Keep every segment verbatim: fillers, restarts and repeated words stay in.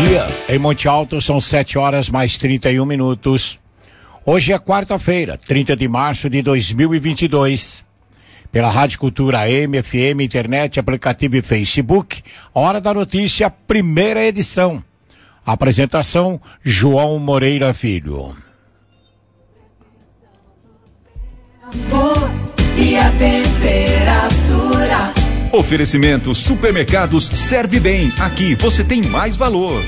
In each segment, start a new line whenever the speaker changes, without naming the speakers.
dia, em Monte Alto são sete horas mais trinta e um minutos. Hoje é quarta-feira, trinta de março de dois mil e vinte e dois. Pela Rádio Cultura A M, F M, internet, aplicativo e Facebook, Hora da Notícia, primeira edição. Apresentação, João Moreira Filho.
E a temperatura.
Oferecimento Supermercados Serve Bem. Aqui você tem mais valor.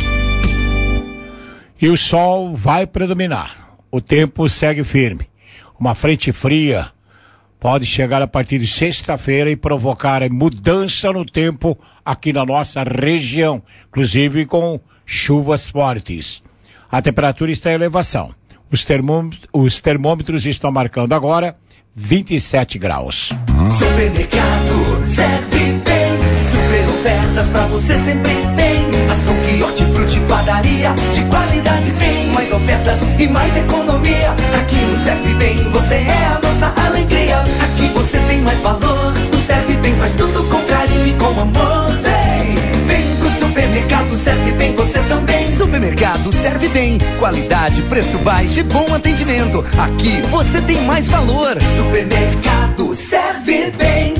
E o sol vai predominar. O tempo segue firme. Uma frente fria pode chegar a partir de sexta-feira e provocar mudança no tempo aqui na nossa região, inclusive com chuvas fortes. A temperatura está em elevação. Os, termômetros, os termômetros estão marcando agora vinte e sete graus.
Supermercado Serve Bem. Super ofertas pra você sempre tem. Açougue, hortifruti, padaria, de qualidade tem. Mais ofertas e mais economia. Aqui no Serve Bem você é a nossa alegria. Aqui você tem mais valor. O Serve Bem faz tudo com carinho e com amor. Vem, vem pro Supermercado Serve Bem você também.
Supermercado Serve Bem. Qualidade, preço baixo e bom atendimento. Aqui você tem mais valor.
Supermercado Serve Bem.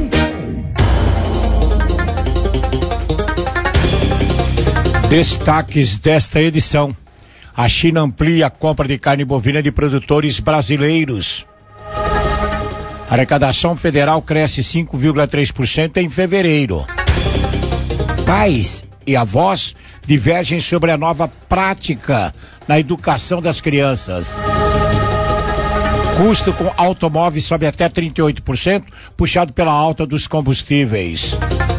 Destaques desta edição. A China amplia a compra de carne bovina de produtores brasileiros. A arrecadação federal cresce cinco vírgula três por cento em fevereiro. Pais e avós divergem sobre a nova prática na educação das crianças. Custo com automóveis sobe até trinta e oito por cento, puxado pela alta dos combustíveis.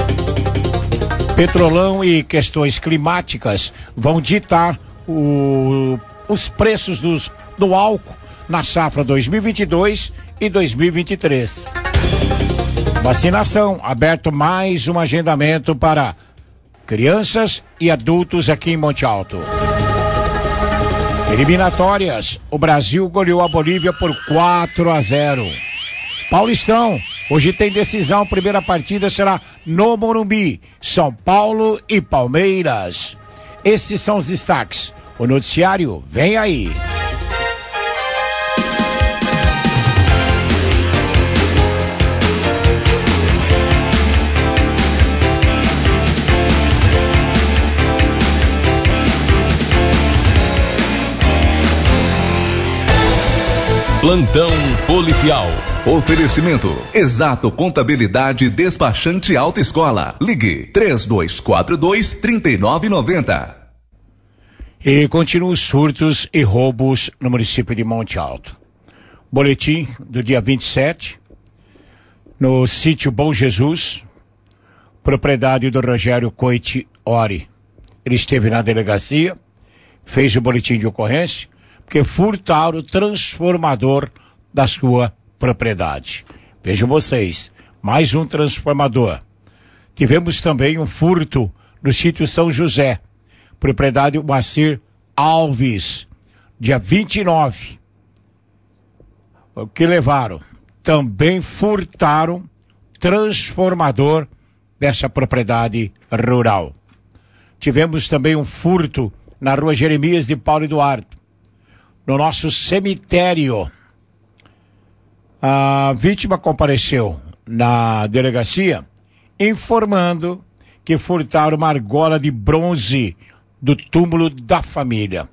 Petrolão e questões climáticas vão ditar o, os preços dos, do álcool na safra dois mil e vinte e dois e dois mil e vinte e três. Vacinação, aberto mais um agendamento para crianças e adultos aqui em Monte Alto. Eliminatórias, o Brasil goleou a Bolívia por quatro a zero. Paulistão, hoje tem decisão, primeira partida será no Morumbi, São Paulo e Palmeiras. Esses são os destaques. O noticiário vem aí.
Plantão policial. Oferecimento Exato Contabilidade Despachante Autoescola. Ligue três dois quatro dois, três nove nove zero.
E continuam os furtos e roubos no município de Monte Alto. Boletim do dia vinte e sete, no sítio Bom Jesus, propriedade do Rogério Coite Ori. Ele esteve na delegacia, fez o boletim de ocorrência, porque furtaram o transformador da sua propriedade. Vejam vocês, mais um transformador. Tivemos também um furto no sítio São José, propriedade Moacir Alves, dia vinte e nove. O que levaram? Também furtaram transformador dessa propriedade rural. Tivemos também um furto na rua Jeremias de Paulo Eduardo. No nosso cemitério, a vítima compareceu na delegacia informando que furtaram uma argola de bronze do túmulo da família.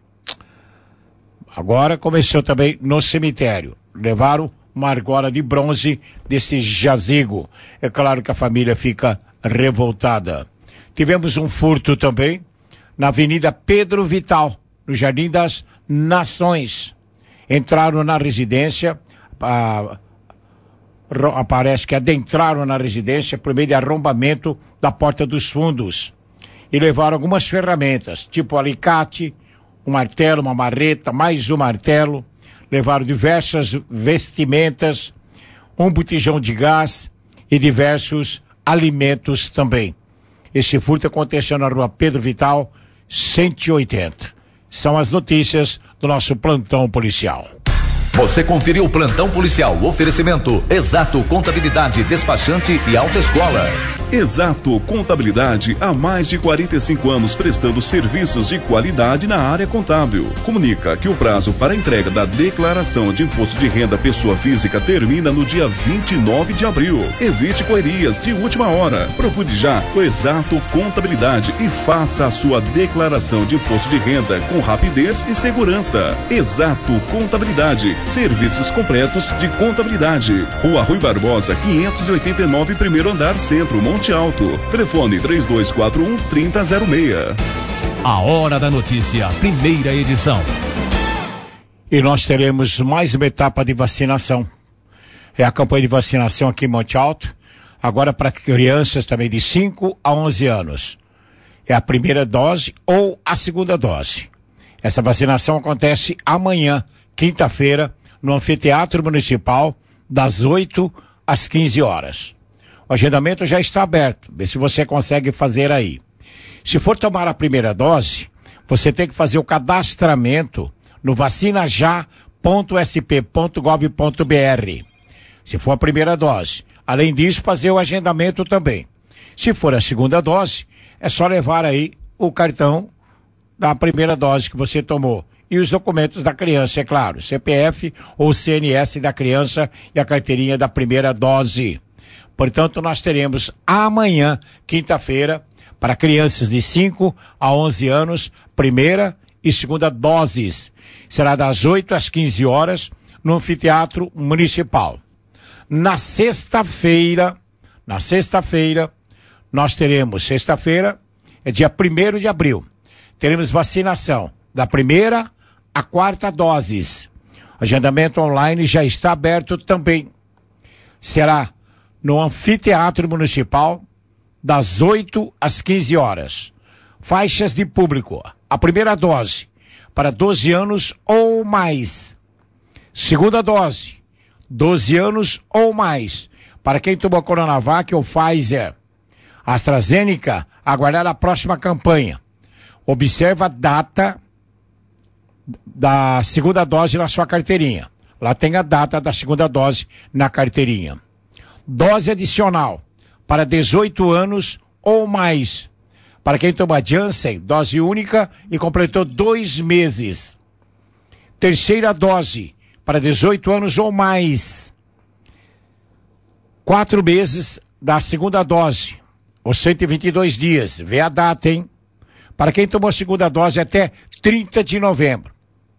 Agora começou também no cemitério. Levaram uma argola de bronze desse jazigo. É claro que a família fica revoltada. Tivemos um furto também na Avenida Pedro Vital, no Jardim das Nações. Entraram na residência, ah, parece que adentraram na residência por meio de arrombamento da porta dos fundos e levaram algumas ferramentas, tipo alicate, um martelo, uma marreta, mais um martelo. Levaram diversas vestimentas, um botijão de gás e diversos alimentos também. Esse furto aconteceu na rua Pedro Vital, cento e oitenta. São as notícias do nosso plantão policial.
Você conferiu o plantão policial. Oferecimento Exato Contabilidade Despachante e Autoescola. Exato Contabilidade, há mais de quarenta e cinco anos prestando serviços de qualidade na área contábil. Comunica que o prazo para entrega da declaração de imposto de renda pessoa física termina no dia vinte e nove de abril. Evite correrias de última hora. Procure já o Exato Contabilidade e faça a sua declaração de imposto de renda com rapidez e segurança. Exato Contabilidade, serviços completos de contabilidade. Rua Rui Barbosa, quinhentos e oitenta e nove, primeiro andar, Centro, Monte Alto. Telefone três dois quatro um, três zero zero seis.
A Hora da Notícia, primeira edição.
E nós teremos mais uma etapa de vacinação. É a campanha de vacinação aqui em Monte Alto, agora para crianças também de cinco a onze anos. É a primeira dose ou a segunda dose. Essa vacinação acontece amanhã, quinta-feira, no Anfiteatro Municipal, das oito às quinze horas. O agendamento já está aberto, vê se você consegue fazer aí. Se for tomar a primeira dose, você tem que fazer o cadastramento no vacina já ponto s p ponto gov ponto b r. Se for a primeira dose. Além disso, fazer o agendamento também. Se for a segunda dose, é só levar aí o cartão da primeira dose que você tomou. E os documentos da criança, é claro, C P F ou C N S da criança e a carteirinha da primeira dose. Portanto, nós teremos amanhã, quinta-feira, para crianças de cinco a onze anos, primeira e segunda doses. Será das oito às quinze horas no Anfiteatro Municipal. Na sexta-feira, na sexta-feira, nós teremos, sexta-feira, é dia primeiro de abril, teremos vacinação da primeira a quarta doses. O agendamento online já está aberto também. Será no Anfiteatro Municipal, das oito às quinze horas. Faixas de público. A primeira dose, para doze anos ou mais. Segunda dose, doze anos ou mais. Para quem tomou Coronavac ou Pfizer. AstraZeneca, aguardar a próxima campanha. Observa a data da segunda dose na sua carteirinha. Lá tem a data da segunda dose na carteirinha. Dose adicional para dezoito anos ou mais. Para quem toma Janssen, dose única e completou dois meses. Terceira dose para dezoito anos ou mais. Quatro meses da segunda dose, ou cento e vinte e dois dias. Vê a data, hein? Para quem tomou a segunda dose até trinta de novembro.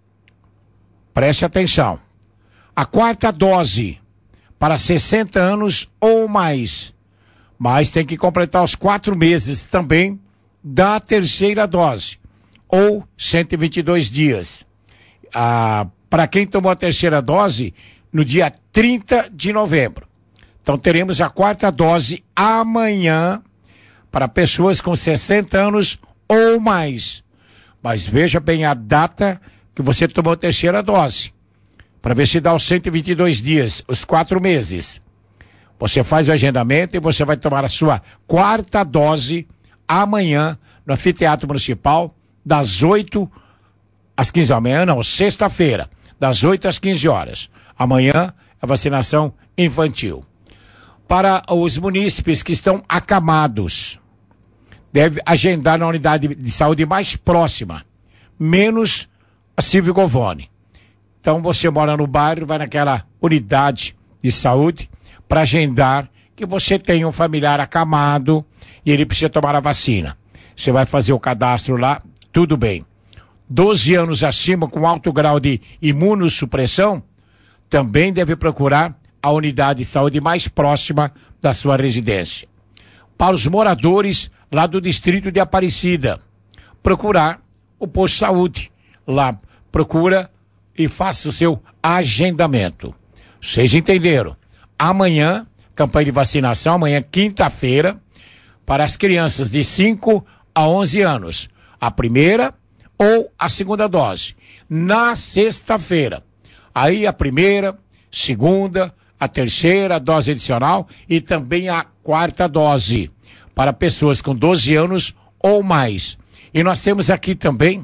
Preste atenção. A quarta dose para sessenta anos ou mais. Mas tem que completar os quatro meses também da terceira dose, ou cento e vinte e dois dias. Ah, para quem tomou a terceira dose, no dia trinta de novembro. Então teremos a quarta dose amanhã para pessoas com sessenta anos ou mais. Mas veja bem a data que você tomou a terceira dose, para ver se dá os cento e vinte e dois dias, os quatro meses. Você faz o agendamento e você vai tomar a sua quarta dose amanhã no Anfiteatro Municipal, das oito às quinze horas. Amanhã não, sexta-feira, das oito às quinze horas. Amanhã a vacinação infantil. Para os munícipes que estão acamados, deve agendar na unidade de saúde mais próxima, menos a Silvio Govone. Então você mora no bairro, vai naquela unidade de saúde para agendar que você tem um familiar acamado e ele precisa tomar a vacina. Você vai fazer o cadastro lá, tudo bem. doze anos acima com alto grau de imunossupressão, também deve procurar a unidade de saúde mais próxima da sua residência. Para os moradores lá do distrito de Aparecida, procurar o posto de saúde. Lá procura e faça o seu agendamento. Vocês entenderam? Amanhã, campanha de vacinação, amanhã quinta-feira, para as crianças de cinco a onze anos. A primeira ou a segunda dose. Na sexta-feira. Aí a primeira, segunda, a terceira dose adicional e também a quarta dose para pessoas com doze anos ou mais. E nós temos aqui também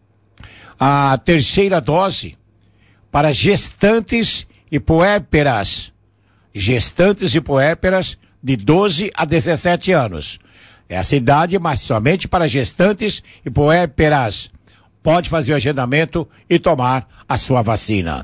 a terceira dose para gestantes e puérperas. Gestantes e puérperas de doze a dezessete anos. Essa idade, mas somente para gestantes e puérperas. Pode fazer o agendamento e tomar a sua vacina.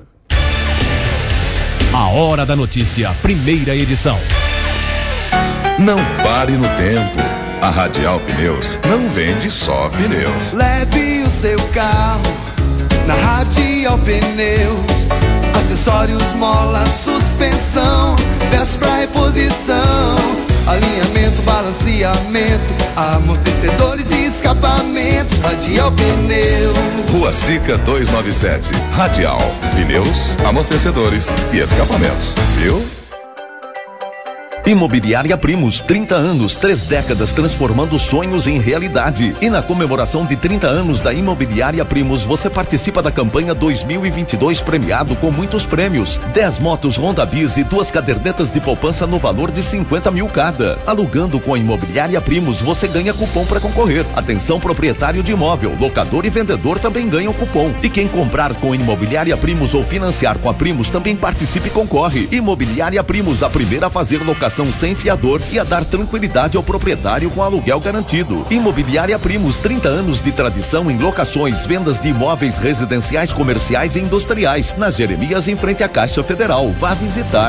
A Hora da Notícia, primeira edição.
Não pare no tempo. A Radial Pneus não vende só pneus.
Leve o seu carro na Radial Pneus. Acessórios, mola, suspensão, peças pra reposição, alinhamento, balanceamento, amortecedores e escapamento. Radial Pneus.
Rua Sica duzentos e noventa e sete. Radial Pneus, amortecedores e escapamentos. Viu?
Imobiliária Primos, trinta anos, três décadas transformando sonhos em realidade. E na comemoração de trinta anos da Imobiliária Primos, você participa da campanha dois mil e vinte e dois premiado com muitos prêmios. dez motos Honda Bis e duas cadernetas de poupança no valor de cinquenta mil cada. Alugando com a Imobiliária Primos, você ganha cupom para concorrer. Atenção, proprietário de imóvel, locador e vendedor também ganham cupom. E quem comprar com a Imobiliária Primos ou financiar com a Primos também participe e concorre. Imobiliária Primos, a primeira a fazer locação sem fiador e a dar tranquilidade ao proprietário com aluguel garantido. Imobiliária Primos, trinta anos de tradição em locações, vendas de imóveis residenciais, comerciais e industriais. Na Jeremias, em frente à Caixa Federal. Vá visitar.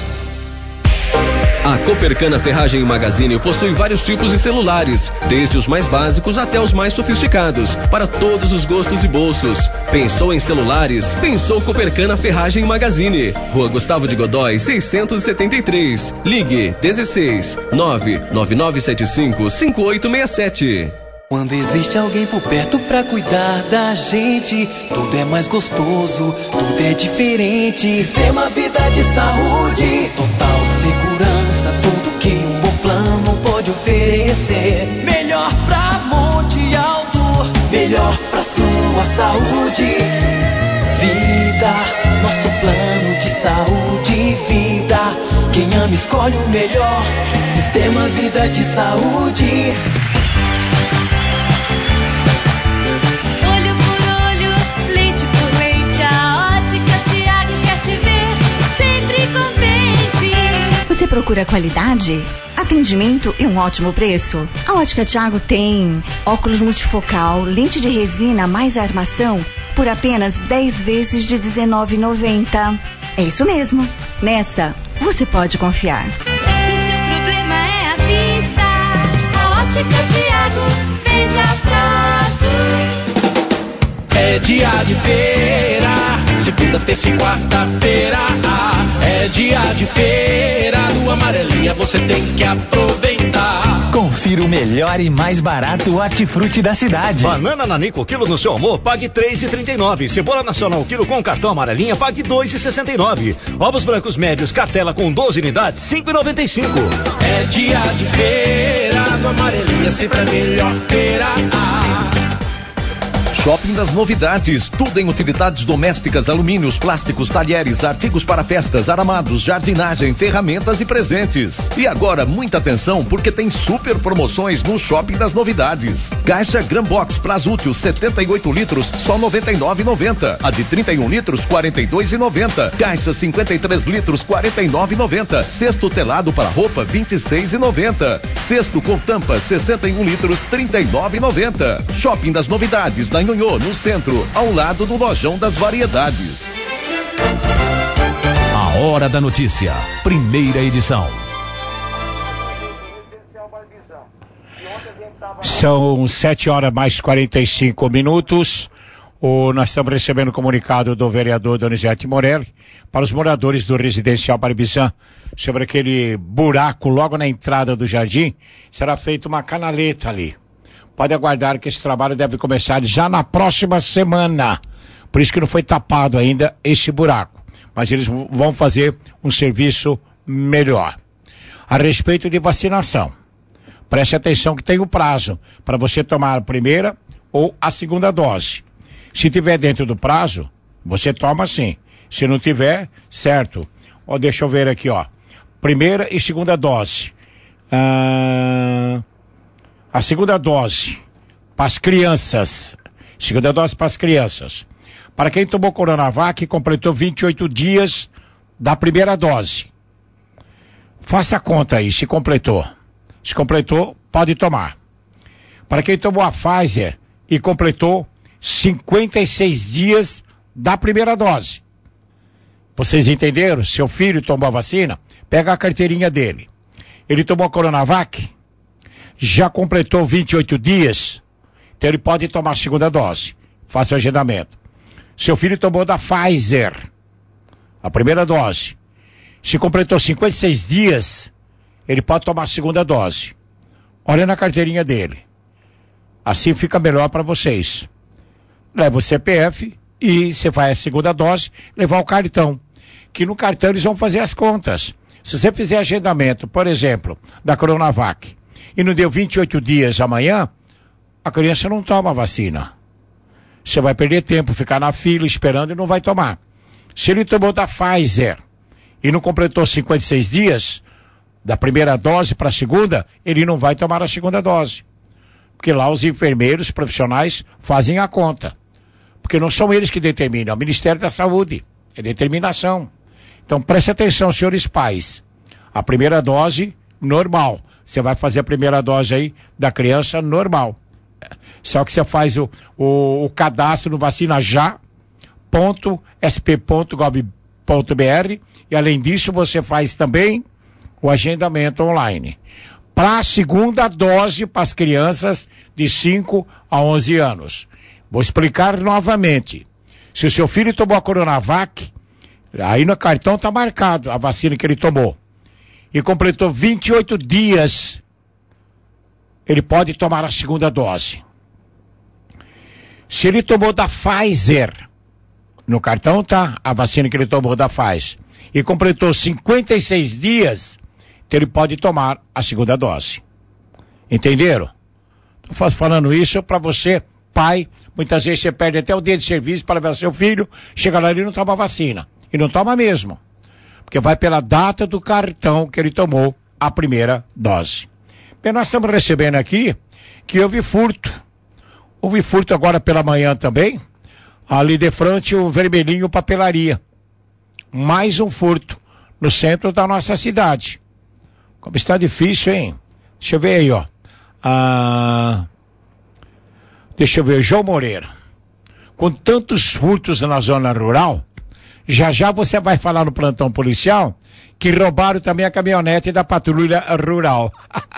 A Copercana Ferragem e Magazine possui vários tipos de celulares, desde os mais básicos até os mais sofisticados, para todos os gostos e bolsos. Pensou em celulares? Pensou Copercana Ferragem e Magazine. Rua Gustavo de Godói, seiscentos e setenta e três. Ligue dezesseis nove nove nove sete cinco cinco oito seis sete.
Quando existe alguém por perto pra cuidar da gente, tudo é mais gostoso, tudo é diferente. Sistema Vida de Saúde, total segurança, tudo que um bom plano pode oferecer. Melhor pra Monte Alto, melhor pra sua saúde. Vida, nosso plano de saúde e vida. Quem ama escolhe o melhor. Sistema Vida de Saúde.
Você procura qualidade, atendimento e um ótimo preço? A Ótica Thiago tem óculos multifocal, lente de resina mais armação por apenas dez vezes de dezenove reais e noventa centavos. É isso mesmo. Nessa, você pode confiar.
Se seu problema é a vista, a Ótica Thiago vende a prazo.
É dia de feira, segunda, terça e quarta-feira. É dia de feira, no Amarelinha você tem que aproveitar.
Confira o melhor e mais barato hortifruti da cidade.
Banana nanico quilo no seu amor, pague três e trinta e nove. Cebola nacional quilo com cartão Amarelinha, pague dois e sessenta e nove. Ovos brancos médios, cartela com doze unidades, cinco e noventa e cinco.
É dia de feira, no Amarelinha sempre a melhor feira.
Shopping das Novidades, tudo em utilidades domésticas, alumínios, plásticos, talheres, artigos para festas, aramados, jardinagem, ferramentas e presentes. E agora, muita atenção, porque tem super promoções no Shopping das Novidades. Caixa Grambox prazo útil setenta e oito litros, só noventa e nove reais e noventa centavos. A de trinta e um litros, quarenta e dois reais e noventa centavos. Caixa cinquenta e três litros, quarenta e nove reais e noventa centavos. Cesto telado para roupa, vinte e seis reais e noventa centavos. Cesto com tampa, sessenta e um litros, trinta e nove reais e noventa centavos. Shopping das Novidades, da Nhonhô, no centro, ao lado do Lojão das Variedades.
A Hora da Notícia, primeira edição.
São sete horas mais quarenta e cinco minutos. O, nós estamos recebendo o comunicado do vereador Donizete Morelli para os moradores do residencial Barbizan sobre aquele buraco logo na entrada do jardim. Será feita uma canaleta ali. Pode aguardar que esse trabalho deve começar já na próxima semana. Por isso que não foi tapado ainda esse buraco. Mas eles vão fazer um serviço melhor. A respeito de vacinação, preste atenção que tem um prazo para você tomar a primeira ou a segunda dose. Se tiver dentro do prazo, você toma sim. Se não tiver, certo. Ó, deixa eu ver aqui, ó. Primeira e segunda dose. Ah... A segunda dose para as crianças. Segunda dose para as crianças. Para quem tomou Coronavac e completou vinte e oito dias da primeira dose. Faça a conta aí, se completou. Se completou, pode tomar. Para quem tomou a Pfizer e completou cinquenta e seis dias da primeira dose. Vocês entenderam? Seu filho tomou a vacina, pega a carteirinha dele. Ele tomou a Coronavac, já completou vinte e oito dias, então ele pode tomar a segunda dose. Faça o agendamento. Seu filho tomou da Pfizer, a primeira dose. Se completou cinquenta e seis dias, ele pode tomar a segunda dose. Olha na carteirinha dele. Assim fica melhor para vocês. Leva o C P F e você faz a segunda dose, levar o cartão. Que no cartão eles vão fazer as contas. Se você fizer agendamento, por exemplo, da Coronavac, e não deu vinte e oito dias amanhã, a criança não toma a vacina. Você vai perder tempo, ficar na fila esperando e não vai tomar. Se ele tomou da Pfizer e não completou cinquenta e seis dias, da primeira dose para a segunda, ele não vai tomar a segunda dose. Porque lá os enfermeiros profissionais fazem a conta. Porque não são eles que determinam, é o Ministério da Saúde. É determinação. Então preste atenção, senhores pais. A primeira dose, normal. Você vai fazer a primeira dose aí da criança normal. Só que você faz o, o, o cadastro no vacinajá ponto s p ponto gov ponto b r e além disso você faz também o agendamento online. Para a segunda dose para as crianças de cinco a onze anos. Vou explicar novamente. Se o seu filho tomou a Coronavac, aí no cartão está marcado a vacina que ele tomou. E completou vinte e oito dias, ele pode tomar a segunda dose. Se ele tomou da Pfizer, no cartão tá a vacina que ele tomou da Pfizer, e completou cinquenta e seis dias, então ele pode tomar a segunda dose. Entenderam? Estou falando isso para você, pai. Muitas vezes você perde até o dia de serviço para levar seu filho, chega lá e não toma vacina. E não toma mesmo. Porque vai pela data do cartão que ele tomou a primeira dose. Bem, nós estamos recebendo aqui que houve furto. Houve furto agora pela manhã também. Ali de frente o Vermelhinho Papelaria. Mais um furto no centro da nossa cidade. Como está difícil, hein? Deixa eu ver aí, ó. Ah... Deixa eu ver, João Moreira. Com tantos furtos na zona rural, já já você vai falar no plantão policial que roubaram também a caminhonete da patrulha rural.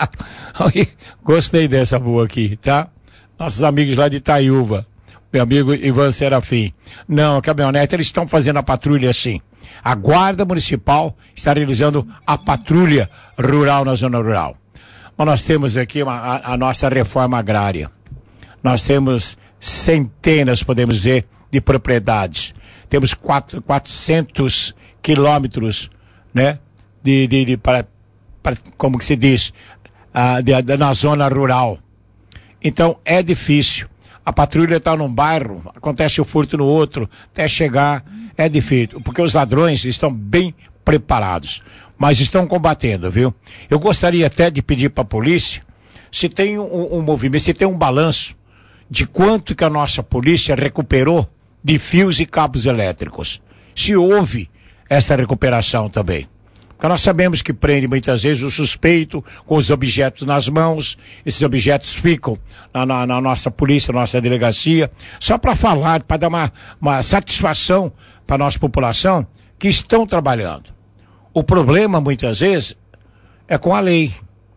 Gostei dessa boa aqui, tá? Nossos amigos lá de Itaiúva, meu amigo Ivan Serafim. Não, a caminhonete, eles estão fazendo a patrulha sim. A Guarda Municipal está realizando a patrulha rural na zona rural. Mas nós temos aqui uma, a, a nossa reforma agrária. Nós temos centenas, podemos dizer, de propriedades. Temos quatro, quatrocentos quilômetros, né? De, de, de para, para, como que se diz, ah, de, de, na zona rural. Então é difícil. A patrulha está num bairro, acontece o furto no outro, até chegar é difícil, porque os ladrões estão bem preparados, mas estão combatendo, viu? Eu gostaria até de pedir para a polícia, se tem um, um movimento, se tem um balanço de quanto que a nossa polícia recuperou de fios e cabos elétricos. Se houve essa recuperação também. Porque nós sabemos que prende muitas vezes o suspeito com os objetos nas mãos, esses objetos ficam na, na, na nossa polícia, na nossa delegacia, só para falar, para dar uma, uma satisfação para a nossa população que estão trabalhando. O problema muitas vezes é com a lei.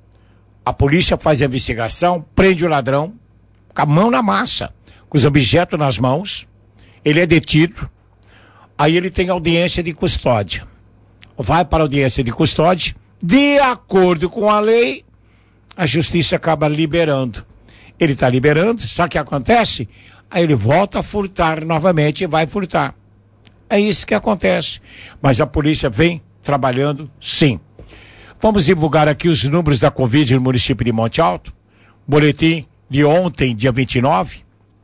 A polícia faz a investigação, prende o ladrão, com a mão na massa, com os objetos nas mãos, ele é detido, aí ele tem audiência de custódia. Vai para a audiência de custódia, de acordo com a lei, a justiça acaba liberando. Ele está liberando, só que acontece, aí ele volta a furtar novamente e vai furtar. É isso que acontece. Mas a polícia vem trabalhando sim. Vamos divulgar aqui os números da Covid no município de Monte Alto. Boletim de ontem, dia vinte e nove,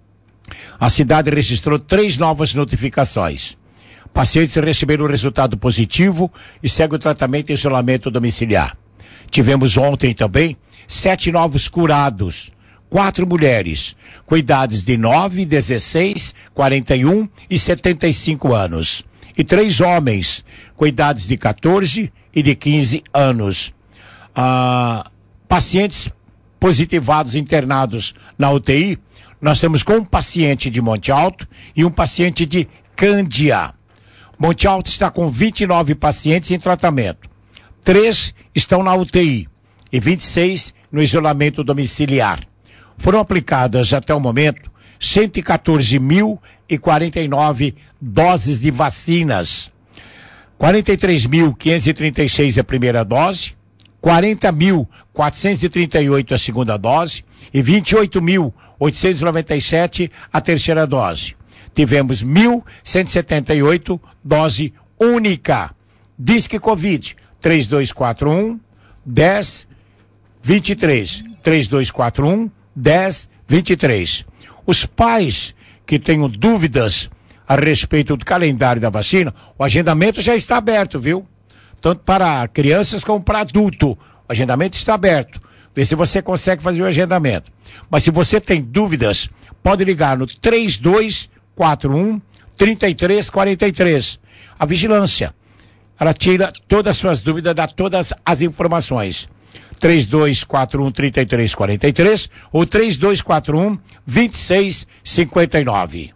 a cidade registrou três novas notificações. Pacientes receberam o resultado positivo e segue o tratamento em isolamento domiciliar. Tivemos ontem também sete novos curados, quatro mulheres, com idades de nove, dezesseis, quarenta e um e setenta e cinco anos. e três homens com idades de quatorze e de quinze anos. Ah, pacientes positivados internados na U T I, nós temos com um paciente de Monte Alto e um paciente de Cândia. Monte Alto está com vinte e nove pacientes em tratamento. Três estão na U T I e vinte e seis no isolamento domiciliar. Foram aplicadas até o momento cento e quatorze mil e quarenta e nove doses de vacinas. quarenta e três mil quinhentos e trinta e seis a primeira dose, quarenta mil quatrocentos e trinta e oito a segunda dose e vinte e oito mil oitocentos e noventa e sete a terceira dose. Tivemos mil cento e setenta e oito dose única. Disque Covid três dois quatro um, dez, vinte e três. três dois quatro um, dez, vinte e três. Os pais que tenham dúvidas a respeito do calendário da vacina, o agendamento já está aberto, viu? Tanto para crianças como para adulto. O agendamento está aberto. Vê se você consegue fazer o agendamento. Mas se você tem dúvidas, pode ligar no três dois quatro um, três três quatro três. A vigilância, ela tira todas as suas dúvidas, dá todas as informações. três dois quatro um, três três quatro três ou três dois quatro um, dois seis cinco nove.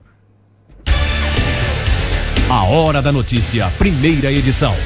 A Hora da Notícia, primeira edição.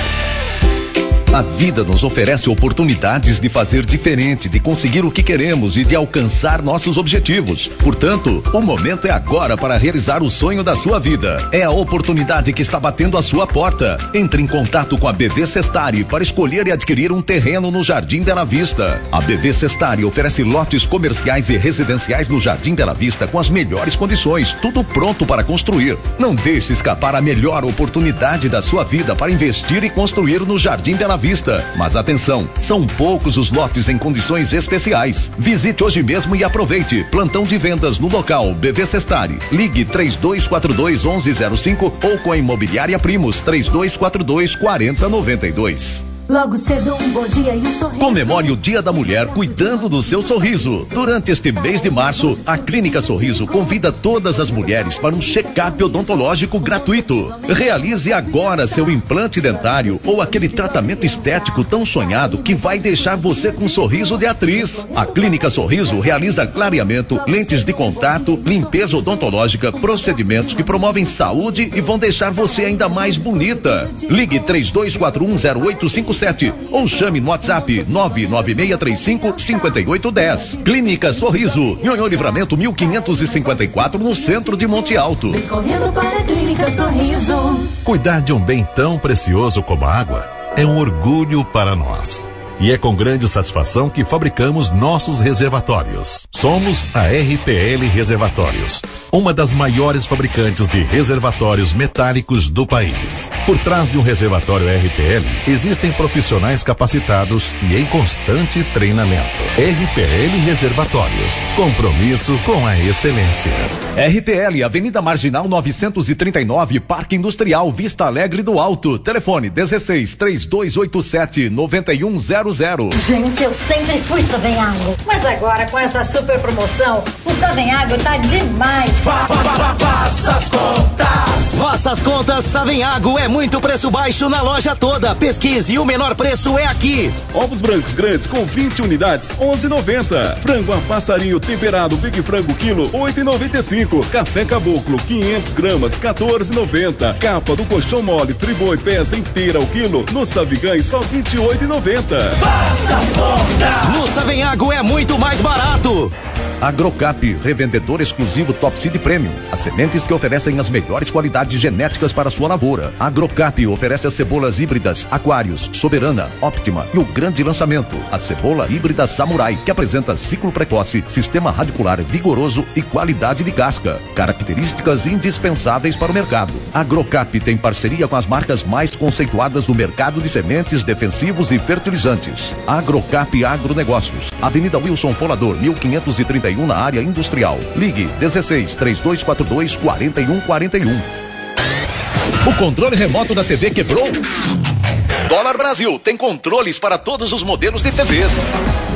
A vida nos oferece oportunidades de fazer diferente, de conseguir o que queremos e de alcançar nossos objetivos. Portanto, o momento é agora para realizar o sonho da sua vida. É a oportunidade que está batendo à sua porta. Entre em contato com a B V Sestari para escolher e adquirir um terreno no Jardim Bela Vista. A B V Sestari oferece lotes comerciais e residenciais no Jardim Bela Vista com as melhores condições, tudo pronto para construir. Não deixe escapar a melhor oportunidade da sua vida para investir e construir no Jardim Bela Vista. Mas atenção, são poucos os lotes em condições especiais. Visite hoje mesmo e aproveite. Plantão de vendas no local B V Sestari. Ligue três dois quatro dois, onze zero cinco ou com a Imobiliária Primos três dois quatro dois, quatro zero nove dois.
Logo cedo, um bom dia e um sorriso.
Comemore o Dia da Mulher cuidando do seu sorriso. Durante este mês de março, a Clínica Sorriso convida todas as mulheres para um check-up odontológico gratuito. Realize agora seu implante dentário ou aquele tratamento estético tão sonhado que vai deixar você com um sorriso de atriz. A Clínica Sorriso realiza clareamento, lentes de contato, limpeza odontológica, procedimentos que promovem saúde e vão deixar você ainda mais bonita. Ligue três dois quatro um, zero oito cinco sete ou chame no WhatsApp nove nove seis três cinco, cinco oito um zero. Clínica Sorriso, Nhonhô Livramento mil quinhentos e cinquenta e quatro, no centro de Monte Alto.
Vem correndo para a Clínica Sorriso.
Cuidar de um bem tão precioso como a água é um orgulho para nós. E é com grande satisfação que fabricamos nossos reservatórios. Somos a R P L Reservatórios, uma das maiores fabricantes de reservatórios metálicos do país. Por trás de um reservatório R P L, existem profissionais capacitados e em constante treinamento. R P L Reservatórios, compromisso com a excelência.
R P L, Avenida Marginal novecentos e trinta e nove, Parque Industrial, Vista Alegre do Alto. Telefone dezesseis, três dois oito sete, nove um zero zero.
Gente, eu sempre fui Savenhago, mas agora com essa super promoção, o Savenhago tá demais.
Faça as contas.
Faça as contas, Savenhago é muito preço baixo na loja toda. Pesquise, o menor preço é aqui.
Ovos brancos grandes com vinte unidades, onze e noventa. Frango a passarinho temperado Big Frango quilo, oito e noventa e cinco. Café Caboclo quinhentos gramas, quatorze e noventa. Capa do colchão mole Friboi peça inteira ao quilo, no Savigães só vinte e oito e noventa.
Faça as contas.
No Savenhago é muito mais barato.
Agrocap, revendedor exclusivo Top Seed Premium. As sementes que oferecem as melhores qualidades genéticas para sua lavoura. Agrocap oferece as cebolas híbridas Aquários, Soberana, Optima e o grande lançamento, a cebola híbrida Samurai, que apresenta ciclo precoce, sistema radicular vigoroso e qualidade de casca. Características indispensáveis para o mercado. Agrocap tem parceria com as marcas mais conceituadas do mercado de sementes, defensivos e fertilizantes. Agrocap Agronegócios, Avenida Wilson Folador, mil quinhentos e trinta e um, na área industrial. Ligue dezesseis, três dois quatro dois, quatro um quatro um. O controle remoto da T V quebrou? Dólar Brasil tem controles para todos os modelos de T Vs.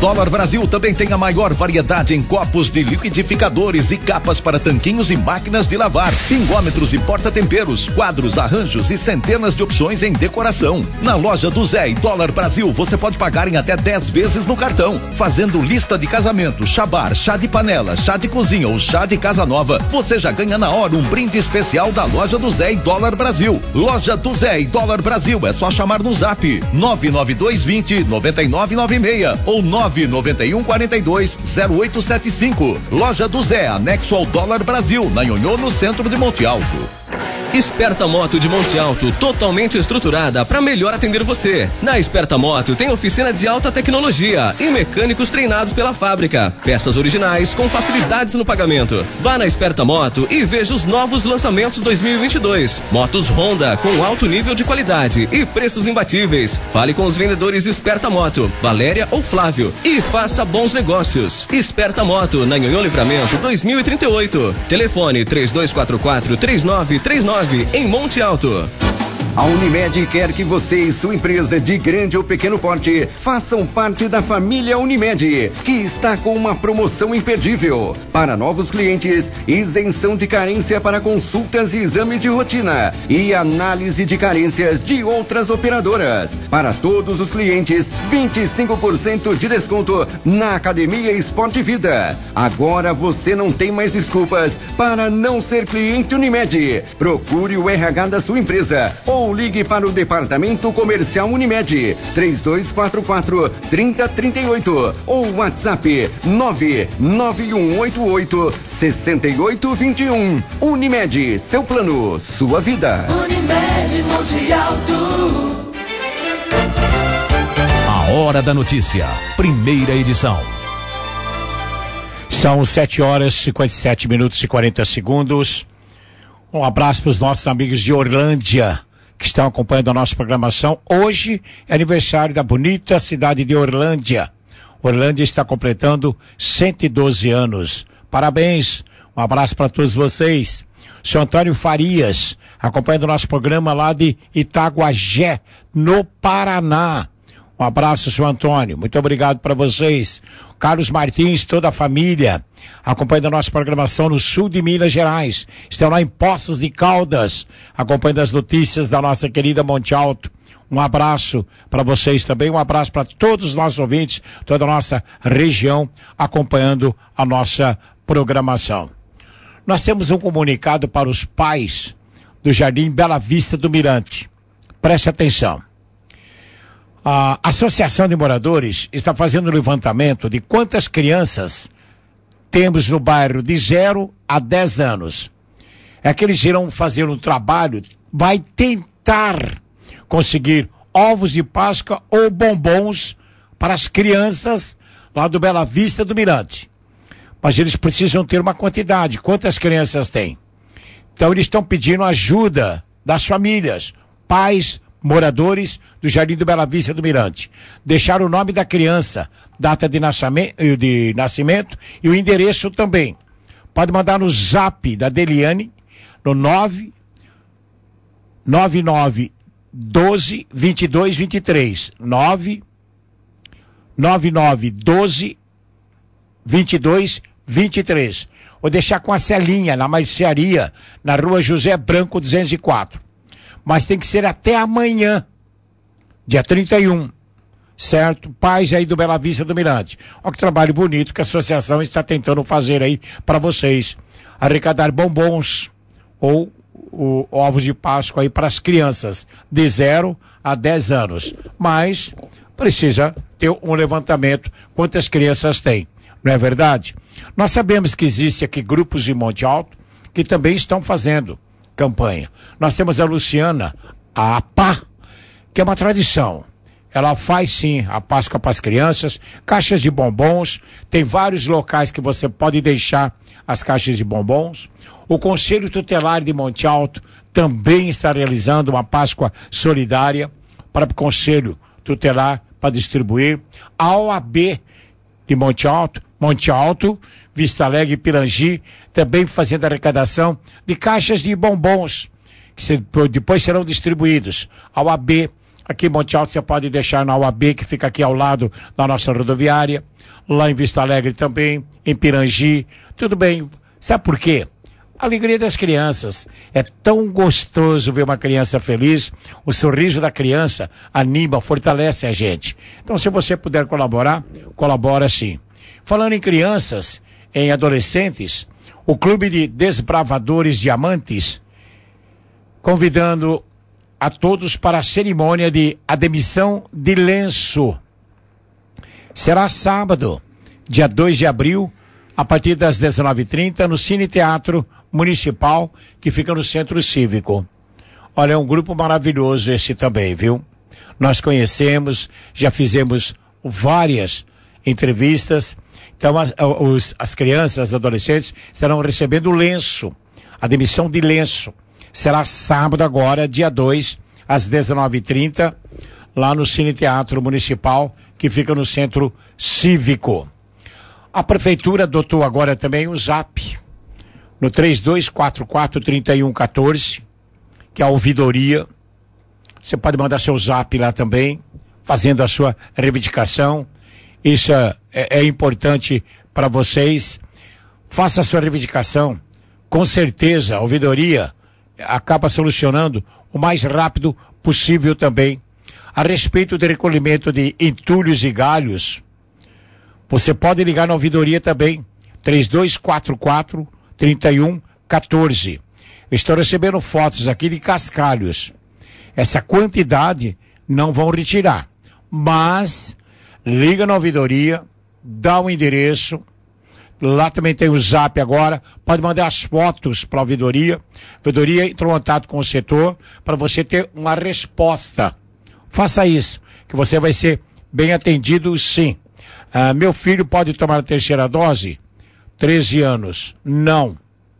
Dólar Brasil também tem a maior variedade em copos de liquidificadores e capas para tanquinhos e máquinas de lavar, pingômetros e porta-temperos, quadros, arranjos e centenas de opções em decoração. Na loja do Zé e Dólar Brasil você pode pagar em até dez vezes no cartão. Fazendo lista de casamento, chabar, chá de panela, chá de cozinha ou chá de casa nova, você já ganha na hora um brinde especial da loja do Zé e Dólar Brasil. Loja do Zé e Dólar Brasil, é só chamar no zap nove nove dois vinte, noventa e nove noventa e seis ou nove nove um quarenta e dois, zero oito sete cinco. Loja do Zé, anexo ao Dólar Brasil, na Nhonhô, no centro de Monte Alto.
Esperta Moto de Monte Alto, totalmente estruturada para melhor atender você. Na Esperta Moto tem oficina de alta tecnologia e mecânicos treinados pela fábrica. Peças originais com facilidades no pagamento. Vá na Esperta Moto e veja os novos lançamentos dois mil e vinte e dois. Motos Honda com alto nível de qualidade e preços imbatíveis. Fale com os vendedores Esperta Moto, Valéria ou Flávio, e faça bons negócios. Esperta Moto, na Nhonhô Livramento dois mil e trinta e oito. Telefone três dois quatro quatro, três nove três nove em Monte Alto.
A Unimed quer que você e sua empresa de grande ou pequeno porte façam parte da família Unimed, que está com uma promoção imperdível. Para novos clientes, isenção de carência para consultas e exames de rotina e análise de carências de outras operadoras. Para todos os clientes, vinte e cinco por cento de desconto na Academia Esporte Vida. Agora você não tem mais desculpas para não ser cliente Unimed. Procure o R H da sua empresa ou ou ligue para o Departamento Comercial Unimed três dois quatro quatro, três zero três oito ou WhatsApp nove nove um oito oito, seis oito dois um. Unimed, seu plano, sua vida.
Unimed Monte Alto.
A Hora da Notícia, primeira edição.
São sete horas, cinquenta e sete minutos e quarenta segundos. Um abraço para os nossos amigos de Orlândia, que estão acompanhando a nossa programação. Hoje é aniversário da bonita cidade de Orlândia. Orlândia está completando cento e doze anos. Parabéns, um abraço para todos vocês. Seu Antônio Farias, acompanhando o nosso programa lá de Itaguajé, no Paraná. Um abraço, seu Antônio, muito obrigado para vocês. Carlos Martins, toda a família, acompanhando a nossa programação no sul de Minas Gerais. Estão lá em Poços de Caldas, acompanhando as notícias da nossa querida Monte Alto. Um abraço para vocês também, um abraço para todos os nossos ouvintes, toda a nossa região, acompanhando a nossa programação. Nós temos um comunicado para os pais do Jardim Bela Vista do Mirante. Preste atenção. A Associação de Moradores está fazendo um levantamento de quantas crianças temos no bairro de zero a dez anos. É que eles irão fazer um trabalho, vai tentar conseguir ovos de Páscoa ou bombons para as crianças lá do Bela Vista do Mirante. Mas eles precisam ter uma quantidade. Quantas crianças têm? Então eles estão pedindo ajuda das famílias, pais, moradores do Jardim do Bela Vista do Mirante. Deixar o nome da criança, data de nascimento, de nascimento e o endereço também. Pode mandar no zap da Deliane, no nove nove nove doze, vinte e dois, vinte e três. nove nove nove doze, vinte e dois, vinte e três. Ou deixar com a Celinha, na mercearia, na rua José Branco duzentos e quatro. Mas tem que ser até amanhã, dia trinta e um, certo? Pais aí do Bela Vista do Mirante. Olha que trabalho bonito que a associação está tentando fazer aí para vocês. Arrecadar bombons ou o, ovos de Páscoa aí para as crianças de zero a dez anos. Mas precisa ter um levantamento quantas crianças tem, não é verdade? Nós sabemos que existe aqui grupos de Monte Alto que também estão fazendo campanha. Nós temos a Luciana, a APA, que é uma tradição. Ela faz sim a Páscoa para as crianças, caixas de bombons, tem vários locais que você pode deixar as caixas de bombons. O Conselho Tutelar de Monte Alto também está realizando uma Páscoa solidária para o Conselho Tutelar para distribuir. A O A B de Monte Alto, Monte Alto, Vista Alegre e Pirangi, também fazendo arrecadação de caixas de bombons, que depois serão distribuídos. A O A B Aqui em Monte Alto você pode deixar na U A B, que fica aqui ao lado da nossa rodoviária, lá em Vista Alegre também, em Pirangi, tudo bem. Sabe por quê? A alegria das crianças. É tão gostoso ver uma criança feliz. O sorriso da criança anima, fortalece a gente. Então, se você puder colaborar, colabora sim. Falando em crianças, em adolescentes, o Clube de Desbravadores Diamantes, convidando a todos para a cerimônia de admissão de lenço. Será sábado, dia dois de abril, a partir das dezenove e trinta, no Cine Teatro Municipal, que fica no Centro Cívico. Olha, é um grupo maravilhoso esse também, viu? Nós conhecemos, já fizemos várias entrevistas. Então, as, os, as crianças, as adolescentes, estarão recebendo lenço, admissão de lenço. Será sábado agora, dia dois, às dezenove e trinta, lá no Cine Teatro Municipal, que fica no Centro Cívico. A Prefeitura adotou agora também o Zap, no três dois quatro quatro, três um um quatro, que é a ouvidoria. Você pode mandar seu Zap lá também, fazendo a sua reivindicação. Isso é, é importante para vocês. Faça a sua reivindicação. Com certeza, a ouvidoria acaba solucionando o mais rápido possível também. A respeito do recolhimento de entulhos e galhos, você pode ligar na ouvidoria também, três dois quatro quatro, três um um quatro. Estou recebendo fotos aqui de cascalhos. Essa quantidade não vão retirar, mas liga na ouvidoria, dá o endereço, lá também tem o Zap agora, pode mandar as fotos para a ouvidoria. A ouvidoria entrou em contato com o setor para você ter uma resposta. Faça isso, que você vai ser bem atendido sim. Ah, meu filho pode tomar a terceira dose? treze anos. Não.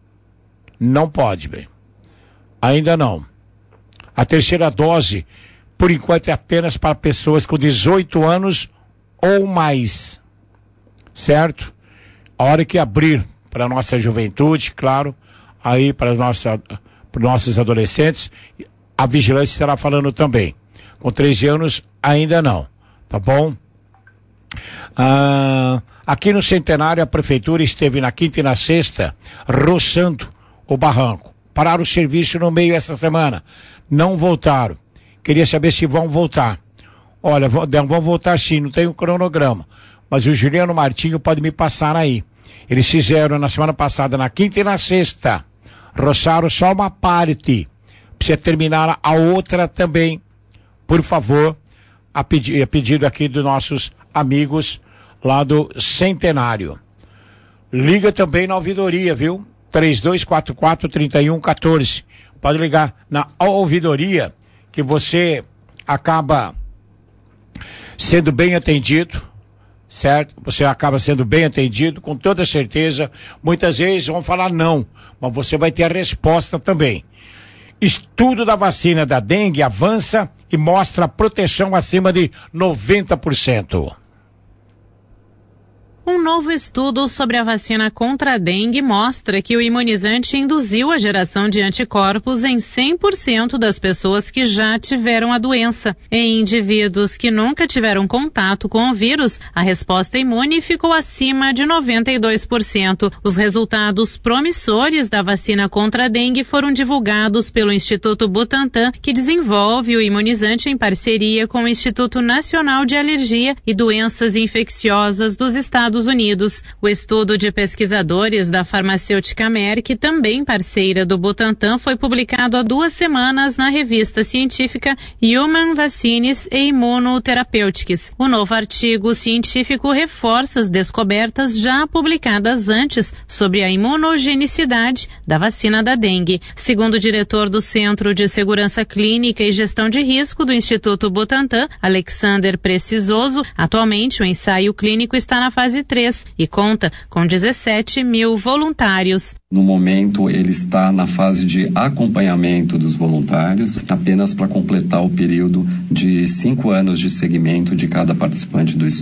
Não pode, bem. Ainda não. A terceira dose, por enquanto, é apenas para pessoas com dezoito anos ou mais. Certo? A hora que abrir para a nossa juventude, claro, aí para, nossa, para os nossos adolescentes, a vigilância estará falando também. Com treze anos, ainda não. Tá bom? Ah, aqui no Centenário, a Prefeitura esteve na quinta e na sexta roçando o barranco. Pararam o serviço no meio essa semana. Não voltaram. Queria saber se vão voltar. Olha, vão, vão voltar sim, não tem um cronograma. Mas o Juliano Martinho pode me passar aí. Eles fizeram na semana passada, na quinta e na sexta. Roçaram só uma parte. Precisa terminar a outra também. Por favor, a, pedi a pedido aqui dos nossos amigos lá do Centenário. Liga também na ouvidoria, viu? três dois quatro quatro, três um um quatro. Pode ligar na ouvidoria que você acaba sendo bem atendido, certo? Você acaba sendo bem atendido, com toda certeza. Muitas vezes vão falar não, mas você vai ter a resposta também. Estudo da vacina da dengue avança e mostra proteção acima de noventa por cento.
Um novo estudo sobre a vacina contra a dengue mostra que o imunizante induziu a geração de anticorpos em cem por cento das pessoas que já tiveram a doença. Em indivíduos que nunca tiveram contato com o vírus, a resposta imune ficou acima de noventa e dois por cento. Os resultados promissores da vacina contra a dengue foram divulgados pelo Instituto Butantan, que desenvolve o imunizante em parceria com o Instituto Nacional de Alergia e Doenças Infecciosas dos Estados Unidos. O estudo de pesquisadores da farmacêutica Merck, também parceira do Butantan, foi publicado há duas semanas na revista científica Human Vaccines e Immunotherapeutics. O novo artigo científico reforça as descobertas já publicadas antes sobre a imunogenicidade da vacina da dengue. Segundo o diretor do Centro de Segurança Clínica e Gestão de Risco do Instituto Butantan, Alexander Precisoso, atualmente o ensaio clínico está na fase três e conta com dezessete mil voluntários.
No momento, ele está na fase de acompanhamento dos voluntários, apenas para completar o período de cinco anos de segmento de cada participante do estudo.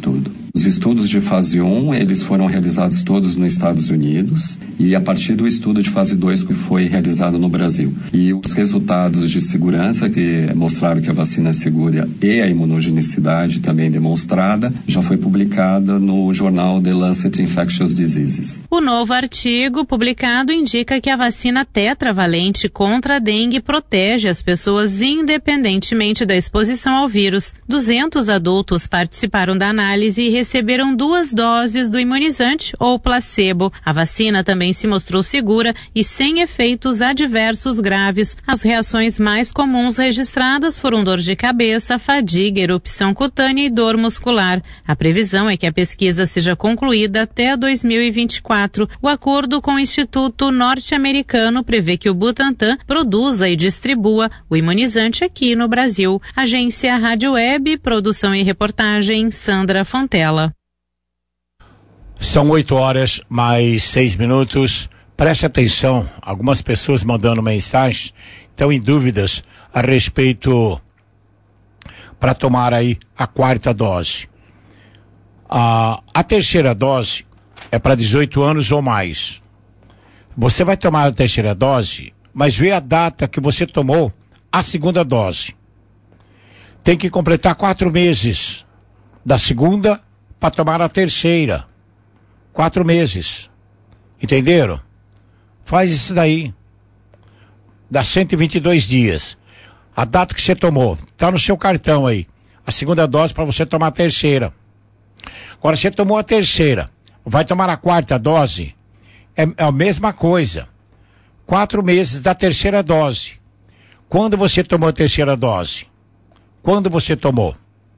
Os estudos de fase um, eles foram realizados todos nos Estados Unidos e a partir do estudo de fase dois que foi realizado no Brasil. E os resultados de segurança que mostraram que a vacina é segura e a imunogenicidade também demonstrada já foi publicada no jornal The Lancet Infectious Diseases.
O novo artigo publicado indica que a vacina tetravalente contra a dengue protege as pessoas independentemente da exposição ao vírus. duzentos adultos participaram da análise e receberam duas doses do imunizante ou placebo. A vacina também se mostrou segura e sem efeitos adversos graves. As reações mais comuns registradas foram dor de cabeça, fadiga, erupção cutânea e dor muscular. A previsão é que a pesquisa seja concluída até dois mil e vinte e quatro. O acordo com o Instituto Norte-Americano prevê que o Butantan produza e distribua o imunizante aqui no Brasil. Agência Rádio Web, produção e reportagem, Sandra Fontela.
São oito horas mais seis minutos. Preste atenção, algumas pessoas mandando mensagens estão em dúvidas a respeito para tomar aí a quarta dose. A, a terceira dose é para dezoito anos ou mais. Você vai tomar a terceira dose, mas vê a data que você tomou a segunda dose. Tem que completar quatro meses da segunda para tomar a terceira. Quatro meses. Entenderam? Faz isso daí. Dá cento e vinte e dois dias. A data que você tomou, tá no seu cartão aí. A segunda dose para você tomar a terceira. Agora, você tomou a terceira, vai tomar a quarta dose, é, é a mesma coisa. Quatro meses da terceira dose. Quando você tomou a terceira dose? Quando você tomou?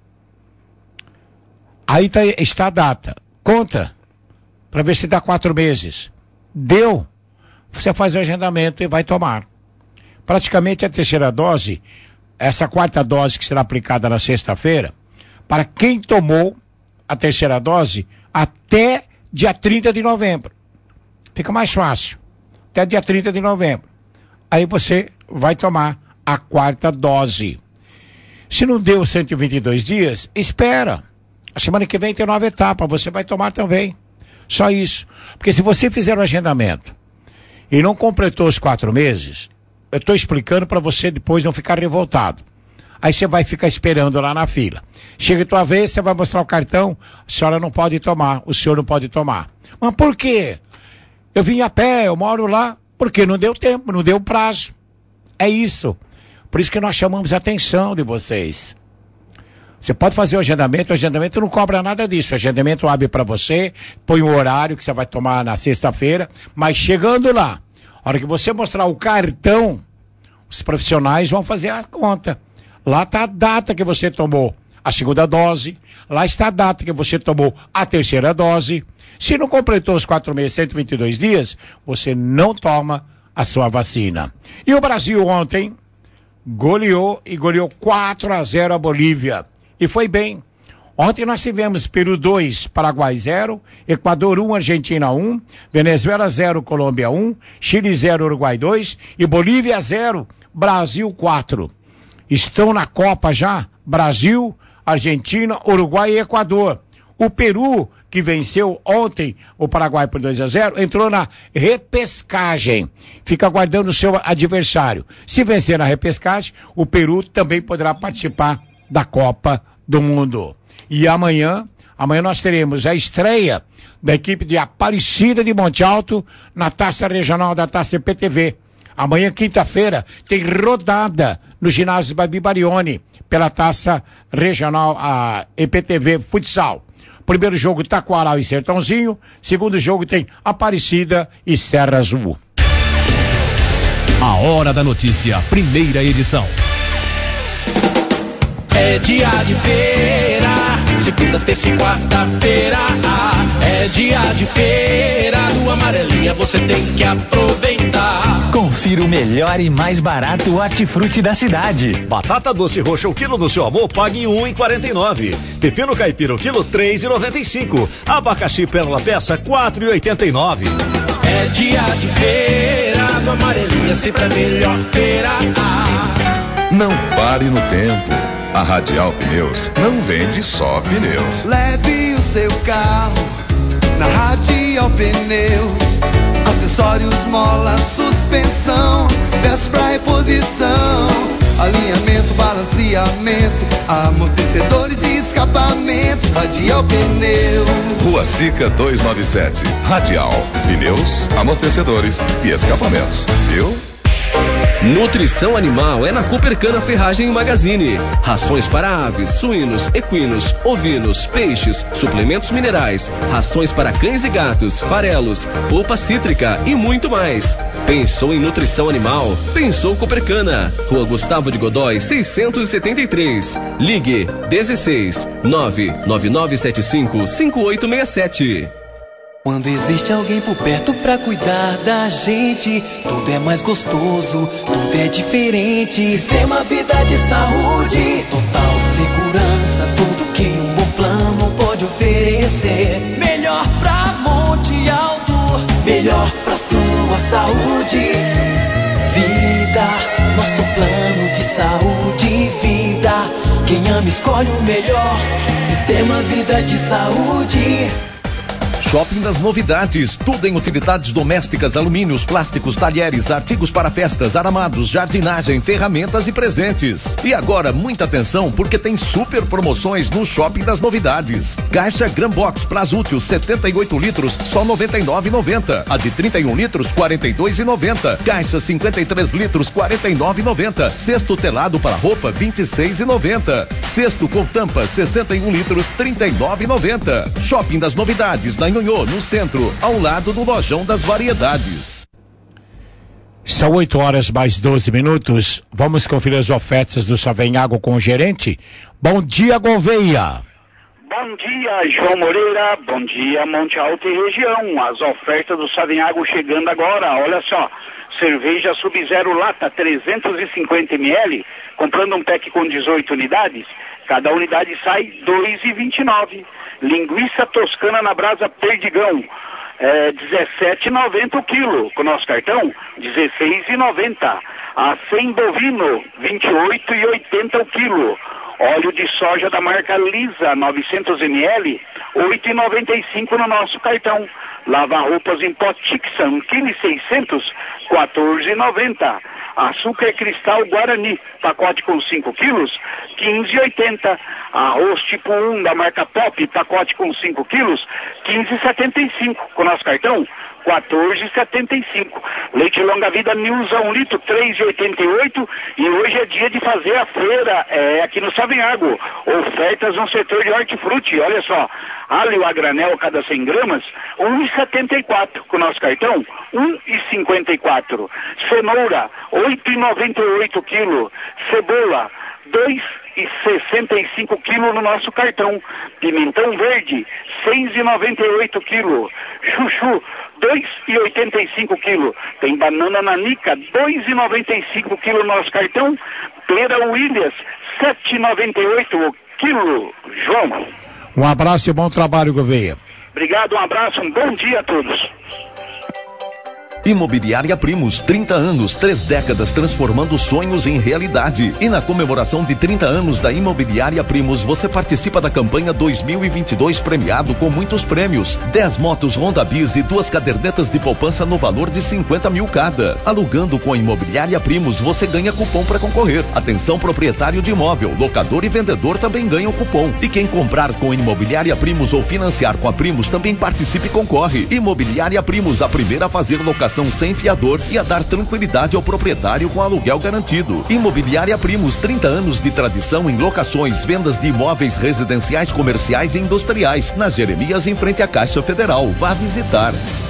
Aí tá, está a data. Conta. Para ver se dá quatro meses. Deu. Você faz o agendamento e vai tomar. Praticamente a terceira dose, essa quarta dose que será aplicada na sexta-feira, para quem tomou a terceira dose até dia trinta de novembro. Fica mais fácil. Até dia trinta de novembro. Aí você vai tomar a quarta dose. Se não deu cento e vinte e dois dias, espera. A semana que vem tem nova etapa, você vai tomar também. Só isso. Porque se você fizer o agendamento e não completou os quatro meses, eu estou explicando para você depois não ficar revoltado. Aí você vai ficar esperando lá na fila. Chega a tua vez, você vai mostrar o cartão, a senhora não pode tomar, o senhor não pode tomar. Mas por quê? Eu vim a pé, eu moro lá, porque não deu tempo, não deu prazo. É isso. Por isso que nós chamamos a atenção de vocês. Você pode fazer o agendamento, o agendamento não cobra nada disso. O agendamento abre para você, põe o horário que você vai tomar na sexta-feira, mas chegando lá, a hora que você mostrar o cartão, os profissionais vão fazer a conta. Lá está a data que você tomou a segunda dose, lá está a data que você tomou a terceira dose. Se não completou os quatro meses, cento e vinte e dois dias, você não toma a sua vacina. E o Brasil ontem goleou e goleou quatro a zero a Bolívia. E foi bem. Ontem nós tivemos Peru dois, Paraguai zero, Equador um, Argentina um, Venezuela zero, Colômbia um, Chile zero, Uruguai dois e Bolívia zero, Brasil quatro. Estão na Copa já Brasil, Argentina, Uruguai e Equador. O Peru, que venceu ontem o Paraguai por dois a zero, entrou na repescagem. Fica aguardando o seu adversário. Se vencer na repescagem, o Peru também poderá participar da Copa do Mundo. E amanhã, amanhã nós teremos a estreia da equipe de Aparecida de Monte Alto na Taça Regional da Taça E P T V. Amanhã, quinta-feira, tem rodada no ginásio Babi Barioni pela Taça Regional a E P T V Futsal. Primeiro jogo, Taquaral e Sertãozinho. Segundo jogo tem Aparecida e Serra Azul.
A Hora da Notícia, primeira edição.
É dia de feira, segunda, terça e quarta-feira. É dia de feira, no Amarelinha você tem que aproveitar.
Confira o melhor e mais barato hortifruti da cidade.
Batata doce roxa o quilo no seu amor, pague um e quarenta e nove. Pepino caipira o quilo três e noventa e cinco. Abacaxi pérola peça quatro e oitenta e nove.
É dia de feira, no Amarelinha sempre a melhor feira.
Não pare no tempo. A Radial Pneus não vende só pneus.
Leve o seu carro na Radial Pneus. Acessórios, mola, suspensão, peças pra reposição, alinhamento, balanceamento, amortecedores e escapamentos. Radial Pneus.
Rua Sica duzentos e noventa e sete. Radial. Pneus, amortecedores e escapamentos. Viu?
Nutrição animal é na Coopercana Ferragem e Magazine. Rações para aves, suínos, equinos, ovinos, peixes, suplementos minerais, rações para cães e gatos, farelos, polpa cítrica e muito mais. Pensou em nutrição animal? Pensou Coopercana. Rua Gustavo de Godói, seiscentos e setenta e três. Ligue dezesseis nove nove nove sete cinco cinco oito seis sete.
Quando existe alguém por perto pra cuidar da gente, tudo é mais gostoso, tudo é diferente. Sistema Vida de Saúde, total segurança, tudo que um bom plano pode oferecer. Melhor pra Monte Alto, melhor pra sua saúde. Vida, nosso plano de saúde e vida. Quem ama escolhe o melhor. Sistema Vida de Saúde.
Shopping das Novidades, tudo em utilidades domésticas, alumínios, plásticos, talheres, artigos para festas, aramados, jardinagem, ferramentas e presentes. E agora, muita atenção, porque tem super promoções no Shopping das Novidades. Caixa Grambox Prazútil setenta e oito litros, só noventa e nove reais e noventa centavos. A de trinta e um litros, quarenta e dois reais e noventa centavos. Caixa cinquenta e três litros, quarenta e nove reais e noventa centavos. Cesto telado para roupa, vinte e seis reais e noventa centavos. Cesto com tampa, sessenta e um litros, trinta e nove reais e noventa centavos. Shopping das Novidades, na no centro, ao lado do Lojão das Variedades.
São oito horas mais doze minutos. Vamos conferir as ofertas do Savenhago com o gerente. Bom dia, Gouveia.
Bom dia, João Moreira. Bom dia, Monte Alto e região. As ofertas do Savenhago chegando agora. Olha só, cerveja Sub-Zero lata trezentos e cinquenta mililitros, comprando um pack com dezoito unidades, cada unidade sai dois reais e vinte e nove centavos. Linguiça toscana na brasa Perdigão, é, dezessete reais e noventa centavos o quilo. Com nosso cartão, dezesseis reais e noventa centavos. Acém bovino, vinte e oito reais e oitenta centavos o quilo. Óleo de soja da marca Lisa, novecentos mililitros, oito reais e noventa e cinco centavos no nosso cartão. Lava-roupas em pó Tixan, um quilo e seiscentos, quatorze reais e noventa centavos. Açúcar cristal Guarani, pacote com cinco quilos, quinze reais e oitenta centavos. Arroz tipo um da marca Pop, pacote com cinco quilos, quinze reais e setenta e cinco centavos. Com nosso cartão, quatorze reais e setenta e cinco centavos. Leite longa vida Nilza, um litro, três reais e oitenta e oito centavos. E hoje é dia de fazer a feira, é, aqui no Savenhago. Ofertas no setor de hortifruti, olha só. Alho a granel cada cem gramas, um real e setenta e quatro centavos. Com nosso cartão, um real e cinquenta e quatro centavos. Cenoura, oito reais e noventa e oito centavos quilo. Cebola, dois reais e sessenta e cinco centavos quilo no nosso cartão. Pimentão verde, seis reais e noventa e oito centavos quilo. Chuchu, dois reais e oitenta e cinco centavos quilo. Tem banana nanica, dois reais e noventa e cinco centavos quilo no nosso cartão. Pera Williams, sete reais e noventa e oito centavos quilo. João.
Um abraço e bom trabalho, Gouveia.
Obrigado, um abraço, um bom dia a todos.
Imobiliária Primos, trinta anos, três décadas transformando sonhos em realidade. E na comemoração de trinta anos da Imobiliária Primos, você participa da campanha dois mil e vinte e dois premiado com muitos prêmios. dez motos Honda Bis e duas cadernetas de poupança no valor de cinquenta mil cada. Alugando com a Imobiliária Primos, você ganha cupom para concorrer. Atenção, proprietário de imóvel, locador e vendedor também ganham cupom. E quem comprar com a Imobiliária Primos ou financiar com a Primos também participe e concorre. Imobiliária Primos, a primeira a fazer locação sem fiador e a dar tranquilidade ao proprietário com aluguel garantido. Imobiliária Primos, trinta anos de tradição em locações, vendas de imóveis residenciais, comerciais e industriais. Na Jeremias, em frente à Caixa Federal. Vá visitar.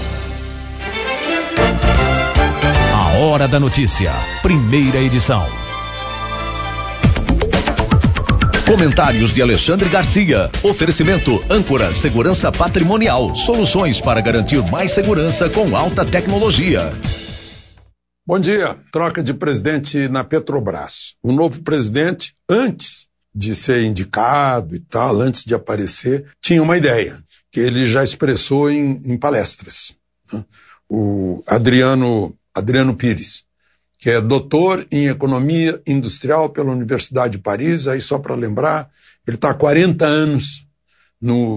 A Hora da Notícia, primeira edição.
Comentários de Alexandre Garcia. Oferecimento Âncora Segurança Patrimonial. Soluções para garantir mais segurança com alta tecnologia.
Bom dia. Troca de presidente na Petrobras. O novo presidente, antes de ser indicado e tal, antes de aparecer, tinha uma ideia que ele já expressou em, em palestras. O Adriano, Adriano Pires, que é doutor em Economia Industrial pela Universidade de Paris, aí só para lembrar, ele está há quarenta anos no,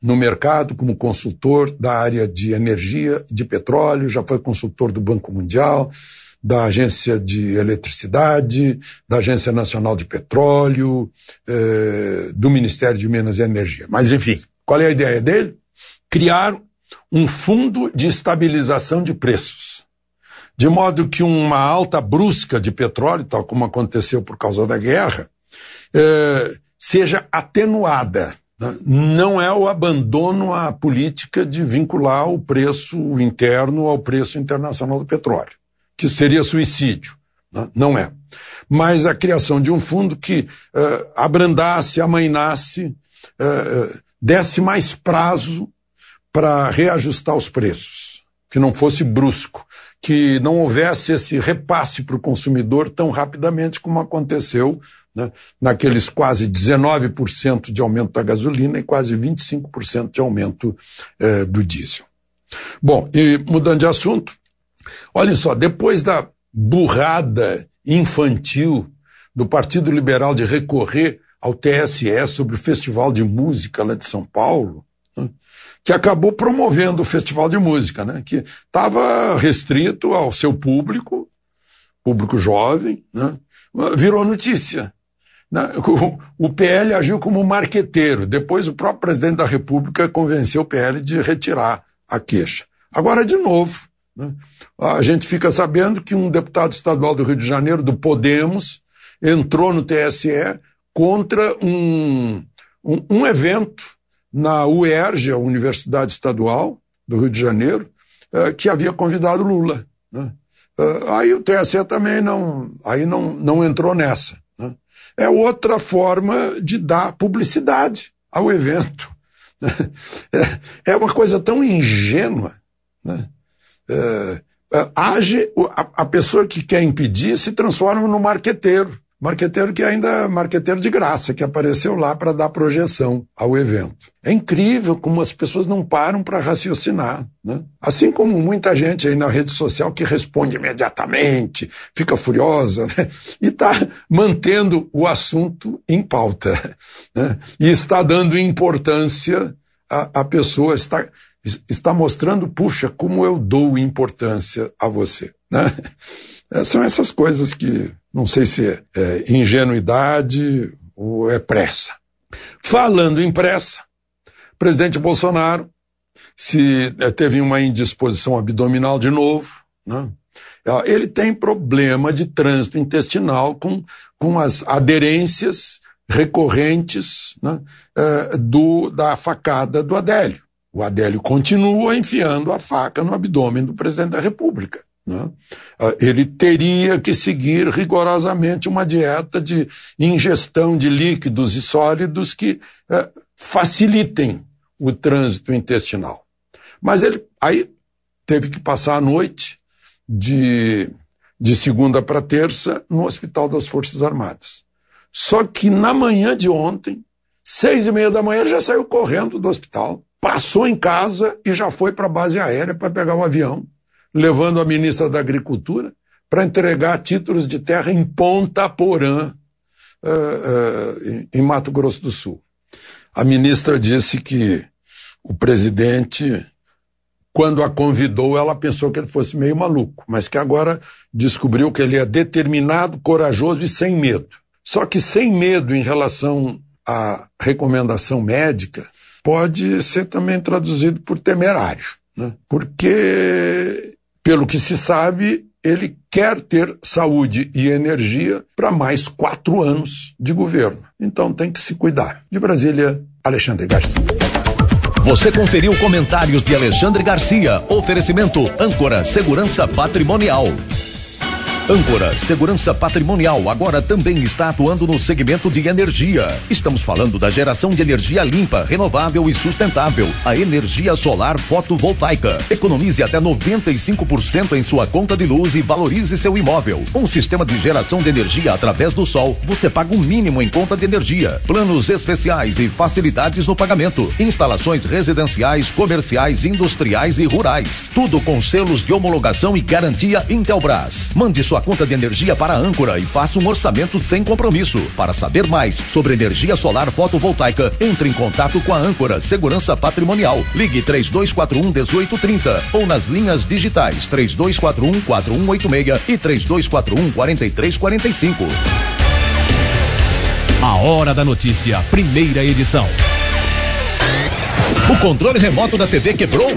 no mercado como consultor da área de energia, de petróleo, já foi consultor do Banco Mundial, da Agência de Eletricidade, da Agência Nacional de Petróleo, eh, do Ministério de Minas e Energia. Mas, enfim, qual é a ideia dele? Criar um fundo de estabilização de preços, de modo que uma alta brusca de petróleo, tal como aconteceu por causa da guerra, eh, seja atenuada. Não é o abandono à política de vincular o preço interno ao preço internacional do petróleo, que seria suicídio. Não é. Mas a criação de um fundo que uh, abrandasse, amainasse, uh, desse mais prazo para reajustar os preços, que não fosse brusco, que não houvesse esse repasse para o consumidor tão rapidamente como aconteceu, né, naqueles quase dezenove por cento de aumento da gasolina e quase vinte e cinco por cento de aumento eh, do diesel. Bom, e mudando de assunto, olhem só, depois da burrada infantil do Partido Liberal de recorrer ao T S E sobre o Festival de Música lá de São Paulo, né, que acabou promovendo o Festival de Música, né, que estava restrito ao seu público, público jovem, né, virou notícia. O P L agiu como marqueteiro. Depois o próprio presidente da República convenceu o P L de retirar a queixa. Agora, de novo, né, a gente fica sabendo que um deputado estadual do Rio de Janeiro, do Podemos, entrou no T S E contra um, um, um evento na U E R J, a Universidade Estadual do Rio de Janeiro, eh, que havia convidado Lula. Né? Uh, aí o T S E também não, aí não, não entrou nessa. Né? É outra forma de dar publicidade ao evento. É, é uma coisa tão ingênua. Né? É, é, age, a, a pessoa que quer impedir se transforma no marqueteiro. Marqueteiro que ainda é marqueteiro de graça, que apareceu lá para dar projeção ao evento. É incrível como as pessoas não param para raciocinar, né? Assim como muita gente aí na rede social que responde imediatamente, fica furiosa, né? E está mantendo o assunto em pauta, né? E está dando importância à, à pessoa, está, está mostrando, puxa, como eu dou importância a você, né? São essas coisas que não sei se é, é ingenuidade ou é pressa. Falando em pressa, o presidente Bolsonaro se é, teve uma indisposição abdominal de novo, né? Ele tem problema de trânsito intestinal com, com as aderências recorrentes, né, é, do, da facada do Adélio. O Adélio continua enfiando a faca no abdômen do presidente da República. Né? Ele teria que seguir rigorosamente uma dieta de ingestão de líquidos e sólidos que eh, facilitem o trânsito intestinal. Mas ele aí teve que passar a noite de, de segunda para terça no Hospital das Forças Armadas. Só que na manhã de ontem, seis e meia da manhã, ele já saiu correndo do hospital, passou em casa e já foi para a base aérea para pegar o avião, levando a ministra da Agricultura para entregar títulos de terra em Ponta Porã, uh, uh, em Mato Grosso do Sul. A ministra disse que o presidente, quando a convidou, ela pensou que ele fosse meio maluco, mas que agora descobriu que ele é determinado, corajoso e sem medo. Só que sem medo em relação à recomendação médica pode ser também traduzido por temerário, né? Porque, pelo que se sabe, ele quer ter saúde e energia para mais quatro anos de governo. Então tem que se cuidar. De Brasília, Alexandre Garcia.
Você conferiu comentários de Alexandre Garcia. Oferecimento Âncora Segurança Patrimonial. Âncora Segurança Patrimonial agora também está atuando no segmento de energia. Estamos falando da geração de energia limpa, renovável e sustentável. A energia solar fotovoltaica. Economize até noventa e cinco por cento em sua conta de luz e valorize seu imóvel. Um sistema de geração de energia através do sol. Você paga o mínimo em conta de energia. Planos especiais e facilidades no pagamento. Instalações residenciais, comerciais, industriais e rurais. Tudo com selos de homologação e garantia Intelbras. Mande sua sua conta de energia para a Âncora e faça um orçamento sem compromisso. Para saber mais sobre energia solar fotovoltaica, entre em contato com a Âncora Segurança Patrimonial. Ligue três dois quatro um, um oito três zero ou nas linhas digitais três dois quatro um, quatro um oito seis e três dois quatro um, quatro três quatro cinco.
A Hora da Notícia, primeira edição.
O controle remoto da T V quebrou?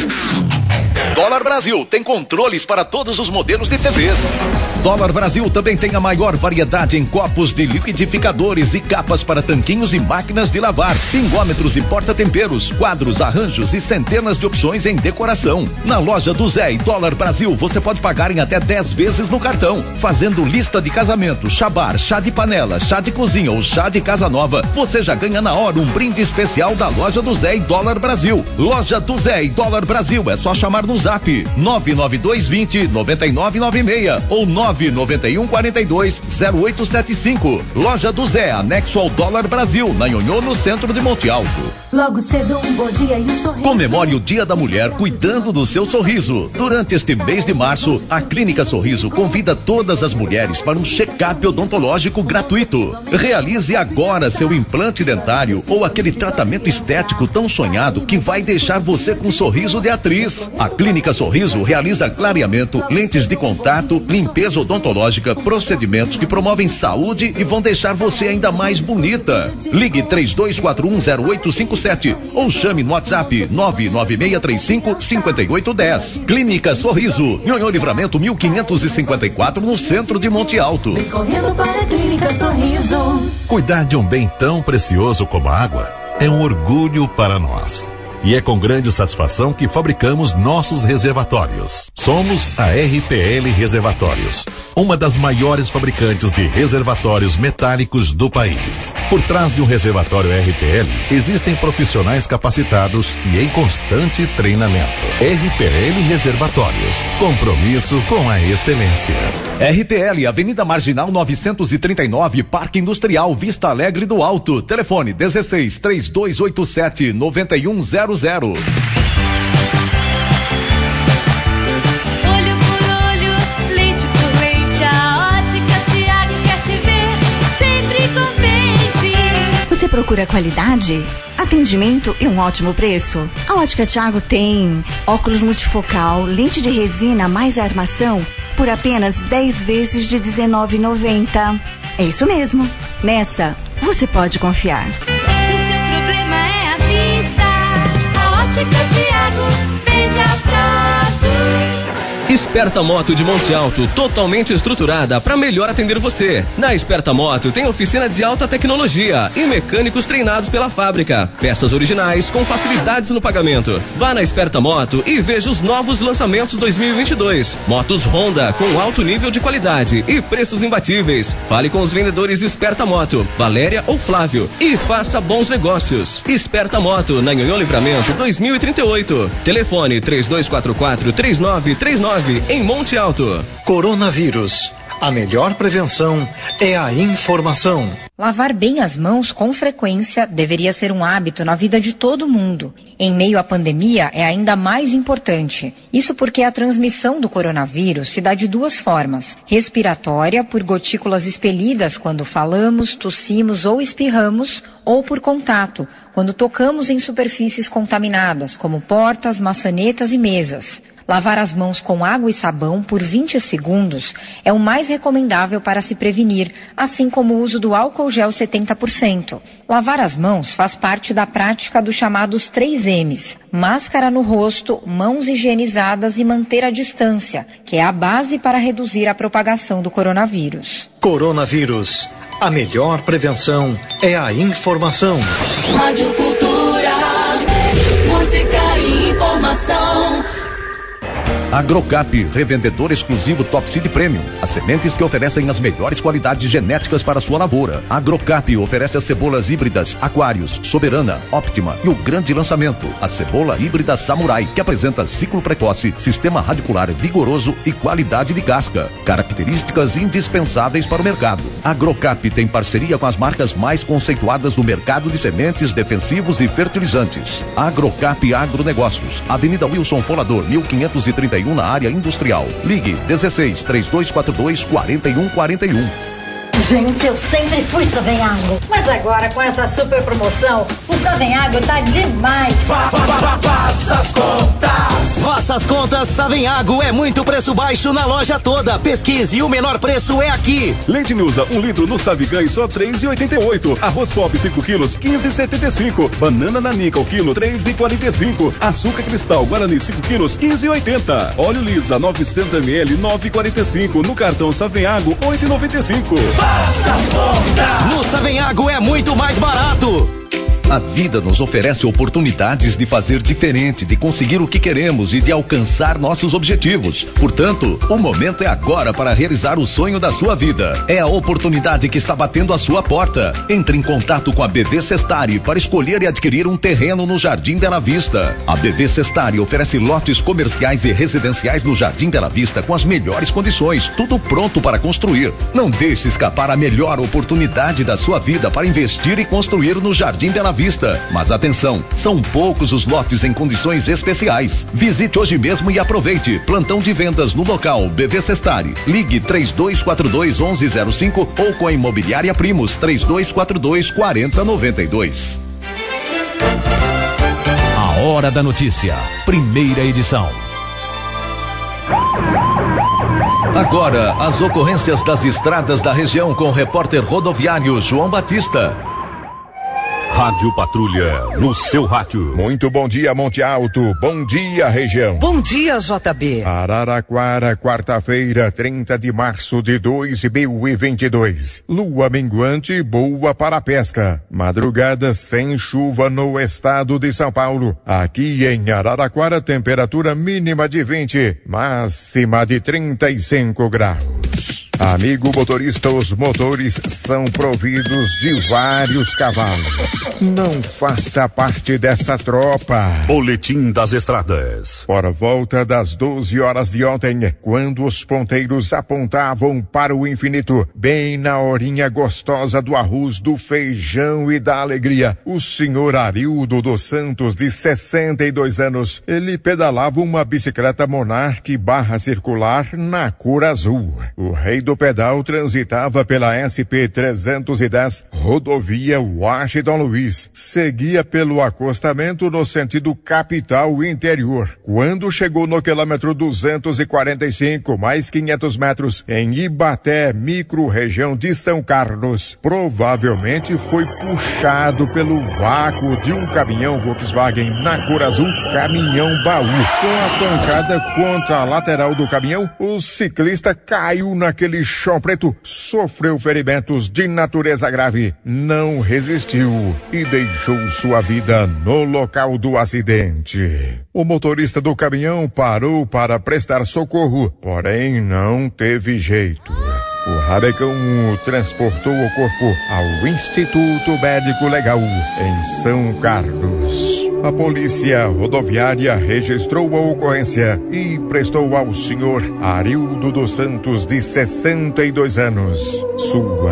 Dólar Brasil tem controles para todos os modelos de T Vs. Dólar Brasil também tem a maior variedade em copos de liquidificadores e capas para tanquinhos e máquinas de lavar, pingômetros e porta-temperos, quadros, arranjos e centenas de opções em decoração. Na loja do Zé e Dólar Brasil você pode pagar em até dez vezes no cartão. Fazendo lista de casamento, chabar, chá de panela, chá de cozinha ou chá de casa nova, você já ganha na hora um brinde especial da loja do Zé e Dólar Brasil. Loja do Zé e Dólar Brasil, é só chamar no Zap nove nove dois dois zero, nove nove nove seis ou nove nove um quatro dois zero oito sete cinco. Loja do Zé, anexo ao Dólar Brasil, na Nhonhô, no centro de Monte Alto.
Logo cedo, um bom dia e um sorriso.
Comemore o Dia da Mulher cuidando do seu sorriso. Durante este mês de março, a Clínica Sorriso convida todas as mulheres para um check-up odontológico gratuito. Realize agora seu implante dentário ou aquele tratamento estético tão sonhado que vai deixar você com um sorriso de atriz. A Clínica Sorriso realiza clareamento, lentes de contato, limpeza odontológica, procedimentos que promovem saúde e vão deixar você ainda mais bonita. Ligue três dois quatro um zero oito cinco sete ou chame no WhatsApp nove nove seis três cinco, cinco oito um zero. Clínica Sorriso, Nhonhô Livramento mil quinhentos e cinquenta e quatro, no centro de Monte Alto.
Correndo para a Clínica Sorriso.
Cuidar de um bem tão precioso como a água é um orgulho para nós. E é com grande satisfação que fabricamos nossos reservatórios. Somos a R P L Reservatórios, uma das maiores fabricantes de reservatórios metálicos do país. Por trás de um reservatório R P L, existem profissionais capacitados e em constante treinamento. R P L Reservatórios, compromisso com a excelência.
R P L, Avenida Marginal novecentos e trinta e nove, Parque Industrial, Vista Alegre do Alto. Telefone dezesseis, três dois oito sete, nove um zero zero.
Olho por olho, lente por lente, a Ótica Tiago quer te ver sempre contente.
Você procura qualidade, atendimento e um ótimo preço? A Ótica Tiago tem óculos multifocal, lente de resina mais armação por apenas dez vezes de dezenove reais e noventa centavos. É isso mesmo. Nessa, você pode confiar.
Ótica Tiago, vende a prazo.
Esperta Moto de Monte Alto, totalmente estruturada para melhor atender você. Na Esperta Moto tem oficina de alta tecnologia e mecânicos treinados pela fábrica. Peças originais com facilidades no pagamento. Vá na Esperta Moto e veja os novos lançamentos dois mil e vinte e dois. Motos Honda com alto nível de qualidade e preços imbatíveis. Fale com os vendedores Esperta Moto, Valéria ou Flávio, e faça bons negócios. Esperta Moto, na Nhonhô Livramento dois mil e trinta e oito. Telefone três dois quatro quatro, três nove três nove, em Monte Alto.
Coronavírus. A melhor prevenção é a informação.
Lavar bem as mãos com frequência deveria ser um hábito na vida de todo mundo. Em meio à pandemia, é ainda mais importante. Isso porque a transmissão do coronavírus se dá de duas formas. Respiratória, por gotículas expelidas quando falamos, tossimos ou espirramos, ou por contato, quando tocamos em superfícies contaminadas, como portas, maçanetas e mesas. Lavar as mãos com água e sabão por vinte segundos é o mais recomendável para se prevenir, assim como o uso do álcool gel setenta por cento. Lavar as mãos faz parte da prática dos chamados três M's. Máscara no rosto, mãos higienizadas e manter a distância, que é a base para reduzir a propagação do coronavírus.
Coronavírus. A melhor prevenção é a informação.
Rádio Cultura, música e informação.
Agrocap, revendedor exclusivo Top Seed Premium. As sementes que oferecem as melhores qualidades genéticas para sua lavoura. Agrocap oferece as cebolas híbridas Aquários, Soberana, Optima e o grande lançamento, a cebola híbrida Samurai, que apresenta ciclo precoce, sistema radicular vigoroso e qualidade de casca. Características indispensáveis para o mercado. Agrocap tem parceria com as marcas mais conceituadas do mercado de sementes, defensivos e fertilizantes. Agrocap Agronegócios, Avenida Wilson Folador, mil quinhentos e trinta e um na área industrial. Ligue dezesseis, três dois quatro dois, quatro um quatro um.
Gente, eu sempre fui Savenhago, mas agora com essa super promoção, o Savenhago tá demais.
Faça as contas.
Faça as contas, Savenhago é muito preço baixo na loja toda. Pesquise e o menor preço é aqui.
Leite Nilza, um litro no Savigã só três reais e oitenta e oito. Arroz Pop cinco quilos, quinze reais e setenta e cinco. Banana Nanica, o quilo, três reais e quarenta e cinco. Açúcar Cristal, Guarani cinco quilos, quinze reais e oitenta. Óleo Lisa, novecentos mililitros, nove reais e quarenta e cinco. No cartão Savenhago, oito reais e noventa e cinco.
Faça as contas.
No Savenhago é muito mais barato.
A vida nos oferece oportunidades de fazer diferente, de conseguir o que queremos e de alcançar nossos objetivos. Portanto, o momento é agora para realizar o sonho da sua vida. É a oportunidade que está batendo a sua porta. Entre em contato com a B V Sestari para escolher e adquirir um terreno no Jardim Bela Vista. A B V Sestari oferece lotes comerciais e residenciais no Jardim Bela Vista com as melhores condições, tudo pronto para construir. Não deixe escapar a melhor oportunidade da sua vida para investir e construir no Jardim Bela Vista. Mas atenção, são poucos os lotes em condições especiais. Visite hoje mesmo e aproveite. Plantão de vendas no local B V Sestari. Ligue três dois quatro dois, onze zero cinco ou com a Imobiliária Primos três dois quatro dois, quatro zero nove dois.
A Hora da Notícia, primeira edição.
Agora, as ocorrências das estradas da região com o repórter rodoviário João Batista.
Rádio Patrulha, no seu rádio.
Muito bom dia, Monte Alto. Bom dia, região.
Bom dia, J B.
Araraquara, quarta-feira, trinta de março de dois mil e vinte e dois. Lua minguante, boa para a pesca. Madrugada sem chuva no estado de São Paulo. Aqui em Araraquara, temperatura mínima de vinte, máxima de trinta e cinco graus. Amigo motorista, os motores são providos de vários cavalos. Não faça parte dessa tropa.
Boletim das Estradas.
Por volta das doze horas de ontem, quando os ponteiros apontavam para o infinito, bem na horinha gostosa do arroz, do feijão e da alegria, o senhor Arildo dos Santos, de sessenta e dois anos, ele pedalava uma bicicleta Monarch barra circular na cor azul. O rei do pedal transitava pela S P trezentos e dez, rodovia Washington Luiz. Seguia pelo acostamento no sentido capital interior. Quando chegou no quilômetro duzentos e quarenta e cinco, mais quinhentos metros, em Ibaté, micro-região de São Carlos, provavelmente foi puxado pelo vácuo de um caminhão Volkswagen na cor azul, caminhão baú. Com a pancada contra a lateral do caminhão, o ciclista caiu naquele chão preto, sofreu ferimentos de natureza grave, não resistiu e deixou sua vida no local do acidente. O motorista do caminhão parou para prestar socorro, porém não teve jeito. O rabecão transportou o corpo ao Instituto Médico Legal, em São Carlos. A polícia rodoviária registrou a ocorrência e prestou ao senhor Arildo dos Santos, de sessenta e dois anos, sua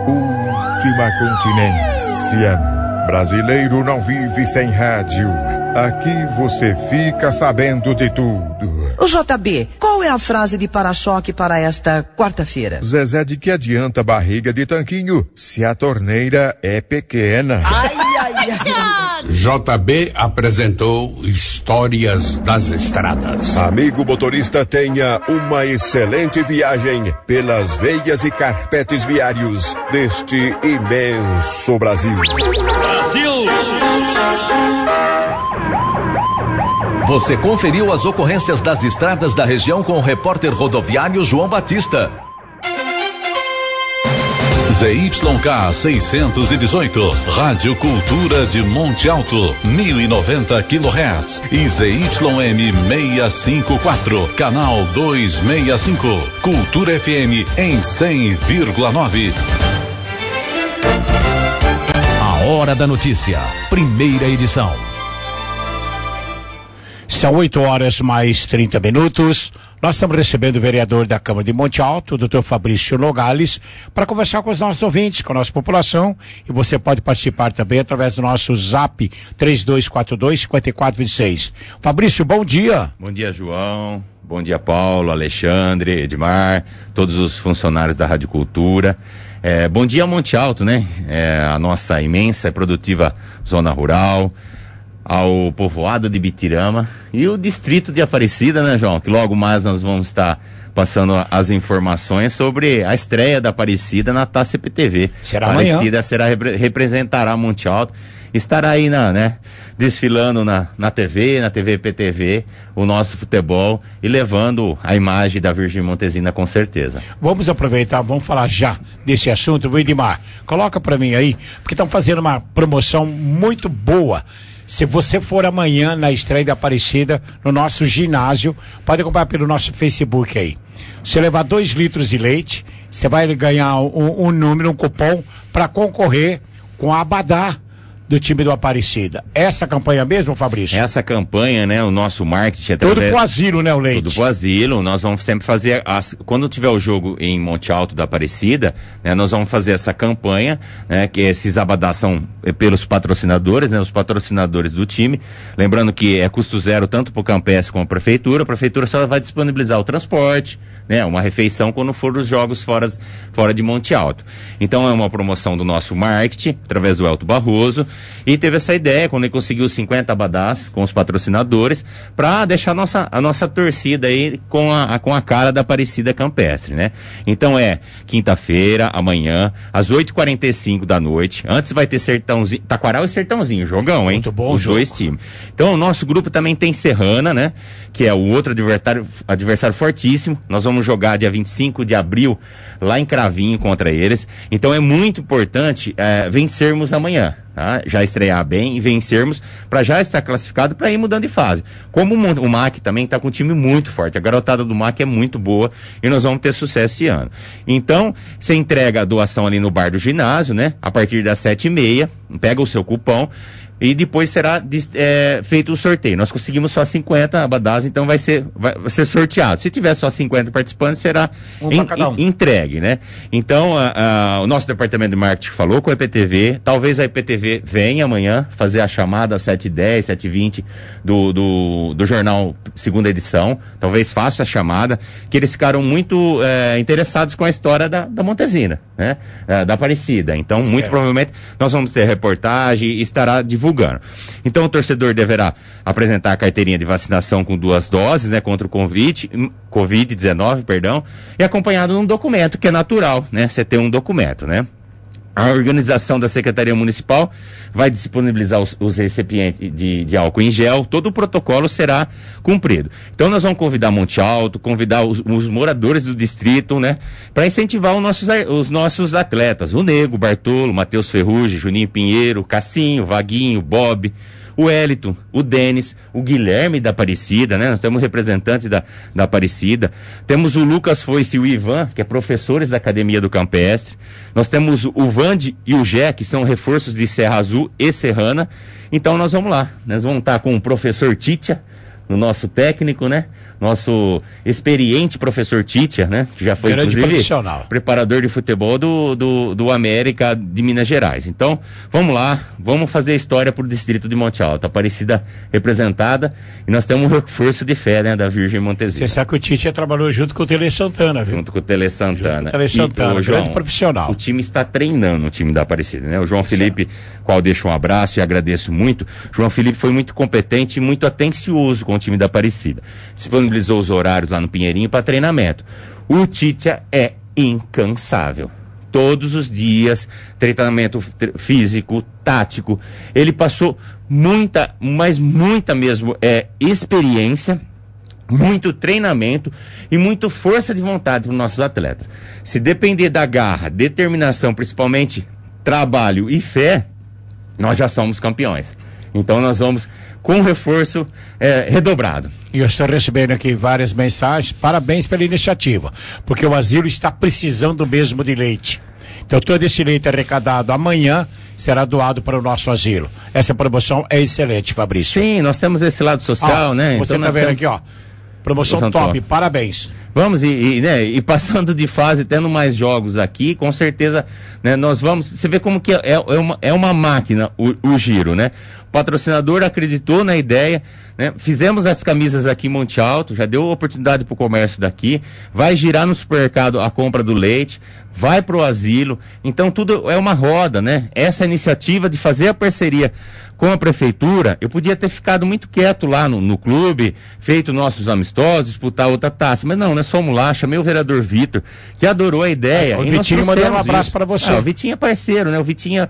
última continência. Brasileiro não vive sem rádio. Aqui você fica sabendo de tudo.
O J B, qual é a frase de para-choque para esta quarta-feira?
Zezé, de que adianta barriga de tanquinho se a torneira é pequena?
Ai, ai, ai.
J B apresentou Histórias das Estradas.
Amigo motorista, tenha uma excelente viagem pelas veias e carpetes viários deste imenso Brasil.
Brasil!
Você conferiu as ocorrências das estradas da região com o repórter rodoviário João Batista.
Z Y K seiscentos e dezoito, Rádio Cultura de Monte Alto, mil e noventa quilohertz, e Z Y M seiscentos e cinquenta e quatro, canal duzentos e sessenta e cinco, Cultura F M em cem vírgula nove.
A Hora da Notícia, primeira edição.
São oito horas mais trinta minutos. Nós estamos recebendo o vereador da Câmara de Monte Alto, o doutor Fabrício Nogales, para conversar com os nossos ouvintes, com a nossa população, e você pode participar também através do nosso zap três dois quatro dois, cinco quatro dois seis. Fabrício, bom dia.
Bom dia, João. Bom dia, Paulo, Alexandre, Edmar, todos os funcionários da Rádio Cultura. É, bom dia, Monte Alto, né? É, a nossa imensa e produtiva zona rural, ao povoado de Bitirama e o distrito de Aparecida, né, João? Que logo mais nós vamos estar passando as informações sobre a estreia da Aparecida na Taça C P T V.
Será
Aparecida
amanhã.
será, representará Monte Alto, estará aí na, né, desfilando na, na T V, na T V P T V, o nosso futebol e levando a imagem da Virgem Montesina com certeza.
Vamos aproveitar, vamos falar já desse assunto. Vou, Edmar, coloca para mim aí, porque estão fazendo uma promoção muito boa. Se você for amanhã na estreia da Aparecida, no nosso ginásio, pode comprar pelo nosso Facebook aí. Você levar dois litros de leite, você vai ganhar um, um número, um cupom para concorrer com a Abadá do time do Aparecida. Essa campanha mesmo, Fabrício?
Essa campanha, né, o nosso marketing...
Tudo pro asilo, né, o leite?
Tudo pro asilo, nós vamos sempre fazer, as, quando tiver o jogo em Monte Alto da Aparecida, né, nós vamos fazer essa campanha, né, que esses abadás são pelos patrocinadores, né, os patrocinadores do time, lembrando que é custo zero tanto pro campestre como a prefeitura, a prefeitura só vai disponibilizar o transporte, né, uma refeição quando for os jogos fora, fora de Monte Alto. Então é uma promoção do nosso marketing, através do Elton Barroso, e teve essa ideia, quando ele conseguiu cinquenta abadás com os patrocinadores, para deixar a nossa, a nossa torcida aí com a, a, com a cara da Aparecida Campestre, né? Então é quinta-feira, amanhã, às oito e quarenta e cinco da noite. Antes vai ter Sertãozinho, Taquaral e Sertãozinho, jogão, hein?
Muito bom,
os
jogo.
Dois times. Então o nosso grupo também tem Serrana, né? Que é o outro adversário, adversário fortíssimo. Nós vamos jogar dia vinte e cinco de abril lá em Cravinho contra eles. Então é muito importante é, vencermos amanhã. Tá? Já estrear bem e vencermos para já estar classificado para ir mudando de fase. Como o, o M A C também está com um time muito forte, a garotada do M A C é muito boa e nós vamos ter sucesso esse ano. Então, você entrega a doação ali no bar do ginásio, né? A partir das sete e meia, pega o seu cupom e depois será é, feito o sorteio. Nós conseguimos só cinquenta abadás, então vai ser, vai, vai ser sorteado. Se tiver só cinquenta participantes, será
um
em,
um.
em, entregue, né? Então, a, a, o nosso departamento de marketing falou com a I P T V, talvez a I P T V venha amanhã fazer a chamada às sete e dez, sete e vinte do, do, do jornal segunda edição, talvez faça a chamada, que eles ficaram muito é, interessados com a história da, da Montesina, né? É, da Aparecida. Então, certo. Muito provavelmente, nós vamos ter reportagem e estará divulgando. Então o torcedor deverá apresentar a carteirinha de vacinação com duas doses, né, contra o covid dezenove, perdão, e acompanhado de um documento, que é natural, né, você ter um documento, né. A organização da Secretaria Municipal vai disponibilizar os, os recipientes de, de álcool em gel, todo o protocolo será cumprido. Então nós vamos convidar Monte Alto, convidar os, os moradores do distrito, né, para incentivar os nossos, os nossos atletas, o Nego, Bartolo, Matheus Ferrugem, Juninho Pinheiro, Cassinho, Vaguinho, Bob, o Wellington, o Denis, o Guilherme da Aparecida, né? Nós temos representantes da, da Aparecida. Temos o Lucas Foice e o Ivan, que é professores da Academia do Campestre. Nós temos o Vande e o Jé, que são reforços de Serra Azul e Serrana. Então nós vamos lá. Nós vamos estar com o professor Titia, no nosso técnico, né? Nosso experiente professor Titia, né? Que já foi,
grande
inclusive,
profissional,
preparador de futebol do, do, do América de Minas Gerais. Então, vamos lá, vamos fazer a história pro distrito de Monte Alto. Aparecida representada, e nós temos um reforço de fé, né? Da Virgem Montesina.
Você sabe que o Titia trabalhou junto com o Tele Santana, viu?
Junto com o Tele Santana.
Tele Santana,
e,
grande profissional.
O time está treinando, o time da Aparecida, né? O João Felipe, qual deixo um abraço e agradeço muito. João Felipe foi muito competente e muito atencioso com o time da Aparecida. Disponibilizou os horários lá no Pinheirinho para treinamento. O Titia é incansável. Todos os dias, treinamento físico, tático. Ele passou muita, mas muita mesmo, é, experiência, muito treinamento e muita força de vontade para os nossos atletas. Se depender da garra, determinação, principalmente trabalho e fé, nós já somos campeões. Então nós vamos com um reforço é, redobrado.
E eu estou recebendo aqui várias mensagens, parabéns pela iniciativa, porque o asilo está precisando mesmo de leite. Então todo esse leite arrecadado amanhã será doado para o nosso asilo. Essa promoção é excelente, Fabrício.
Sim, nós temos esse lado social,
ah,
né?
Você está
então
vendo
temos...
aqui, ó. Promoção,
Promoção
top.
top,
parabéns.
Vamos, e, e, né, e passando de fase, tendo mais jogos aqui, com certeza, né, nós vamos, você vê como que é, é, uma, é uma máquina o, o giro, né? O patrocinador acreditou na ideia, né? Fizemos as camisas aqui em Monte Alto, já deu oportunidade para o comércio daqui, vai girar no supermercado a compra do leite, vai para o asilo, então tudo é uma roda, né? Essa iniciativa de fazer a parceria com a prefeitura, eu podia ter ficado muito quieto lá no, no clube, feito nossos amistosos, disputar outra taça, mas não, nós fomos lá, chamei o vereador Vitor, que adorou a ideia.
É, o
e
Vitinho mandou um abraço para você.
Ah, o Vitinho é parceiro, né? O Vitinho,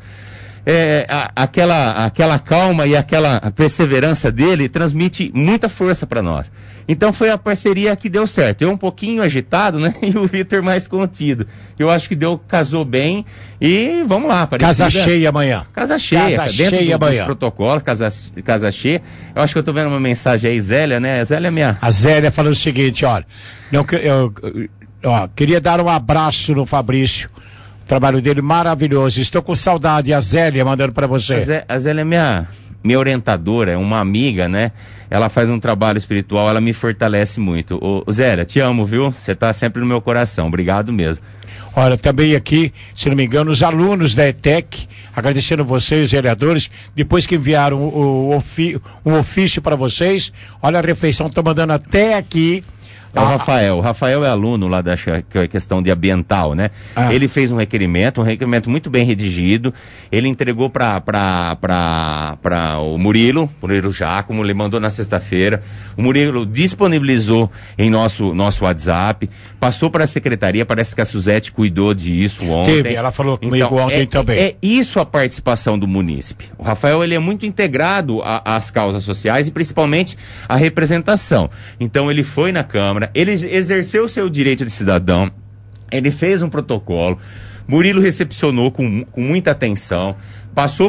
é, a, aquela, aquela calma e aquela perseverança dele transmite muita força para nós. Então foi a parceria que deu certo. Eu um pouquinho agitado, né? E o Vitor mais contido. Eu acho que deu, casou bem e vamos lá.
Parecida... Casa cheia amanhã.
Casa cheia.
Casa
dentro
cheia
do,
amanhã.
dos protocolos, casa, casa cheia. Eu acho que eu tô vendo uma mensagem aí, Zélia, né? A Zélia é minha...
A Zélia falando o seguinte, olha, não, eu, eu, ó, queria dar um abraço no Fabrício. O trabalho dele maravilhoso. Estou com saudade. A Zélia mandando para você.
A, Zé, a Zélia é minha... minha orientadora, é uma amiga, né? Ela faz um trabalho espiritual, ela me fortalece muito. Ô, Zélia, te amo, viu? Você tá sempre no meu coração. Obrigado mesmo.
Olha, também aqui, se não me engano, os alunos da E T E C, agradecendo vocês, os vereadores, depois que enviaram o, o ofi, um ofício para vocês, olha a refeição, estão mandando até aqui.
É o Rafael. O Rafael é aluno lá da questão de ambiental, né? Ah. Ele fez um requerimento, um requerimento muito bem redigido. Ele entregou para para para para o Murilo, Murilo Giacomo, ele mandou na sexta-feira. O Murilo disponibilizou em nosso nosso WhatsApp, passou para a secretaria, parece que a Suzete cuidou disso ontem.
Teve, ela falou comigo
então,
ontem
é,
também.
É isso a participação do munícipe. O Rafael, ele é muito integrado às causas sociais e principalmente à representação. Então ele foi na Câmara, ele exerceu o seu direito de cidadão, ele fez um protocolo, Murilo recepcionou com, com muita atenção, passou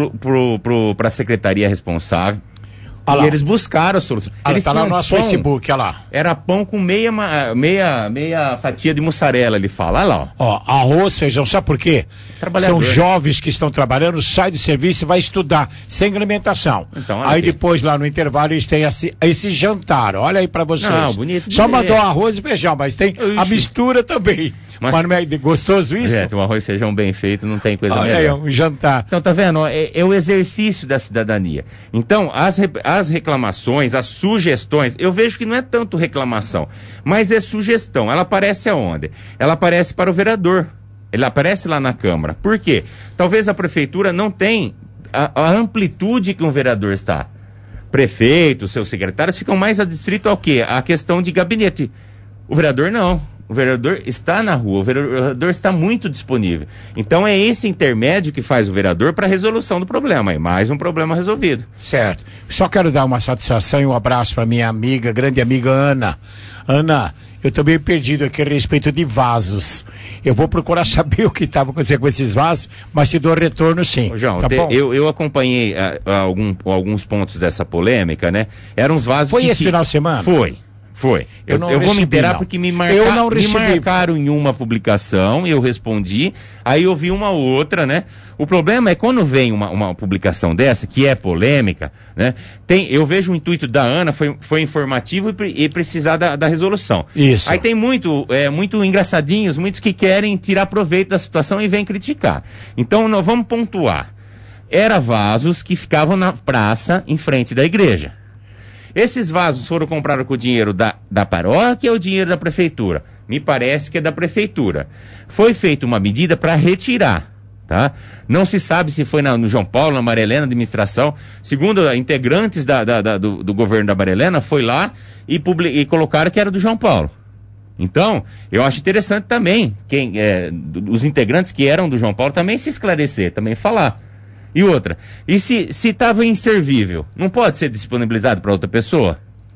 para a secretaria responsável, e eles buscaram a solução.
Olha,
Eles
tá lá no nosso
pão,
Facebook, olha lá.
Era pão com meia, meia, meia fatia de mussarela, ele fala, olha lá.
Ó, ó arroz, feijão, sabe por quê? São jovens que estão trabalhando, saem do serviço e vai estudar, sem alimentação. Então, aí aqui. Depois, lá no intervalo, eles têm esse, esse jantar, olha aí pra vocês.
Não, bonito.
Só mandou arroz e feijão, mas tem Ixi. a mistura também. Mas, mas não é gostoso isso?
É, um arroz e feijão bem feito, não tem coisa
olha
melhor.
Aí, um jantar.
Então, tá vendo? É, é o exercício da cidadania. Então, as, as reclamações, as sugestões, eu vejo que não é tanto reclamação, mas é sugestão. Ela aparece aonde? Ela aparece para o vereador. Ele aparece lá na Câmara. Por quê? Talvez a prefeitura não tenha a, a amplitude que um vereador está. Prefeito, seus secretários ficam mais adstritos ao quê? A questão de gabinete. O vereador não. O vereador está na rua, o vereador está muito disponível. Então é esse intermédio que faz o vereador para a resolução do problema. E mais um problema resolvido.
Certo. Só quero dar uma satisfação e um abraço para minha amiga, grande amiga Ana. Ana, eu estou meio perdido aqui a respeito de vasos. Eu vou procurar saber o que estava acontecendo com esses vasos, mas te dou retorno sim.
Ô, João,
tá
te,
bom?
Eu, eu acompanhei uh, algum, alguns pontos dessa polêmica, né? Eram os vasos
Foi
que
esse
ti...
final de semana?
Foi. Foi. Eu, eu, eu vou me inteirar porque me, marca...
eu não
me marcaram em uma publicação, eu respondi, aí eu vi uma outra, né? O problema é quando vem uma, uma publicação dessa, que é polêmica, né? Tem, eu vejo o intuito da Ana, foi, foi informativo e, e precisar da, da resolução.
Isso.
Aí tem muito, é, muito engraçadinhos, muitos que querem tirar proveito da situação e vêm criticar. Então nós vamos pontuar. Era vasos que ficavam na praça em frente da igreja. Esses vasos foram comprados com o dinheiro da, da paróquia ou o dinheiro da prefeitura? Me parece que é da prefeitura. Foi feita uma medida para retirar, tá? Não se sabe se foi na, no João Paulo, na Maria Helena, administração. Segundo integrantes da, da, da, do, do governo da Maria Helena, foi lá e, public, e colocaram que era do João Paulo. Então, eu acho interessante também, quem, é, os integrantes que eram do João Paulo também se esclarecer, também falar. E outra, e se estava inservível, não pode ser disponibilizado para outra pessoa?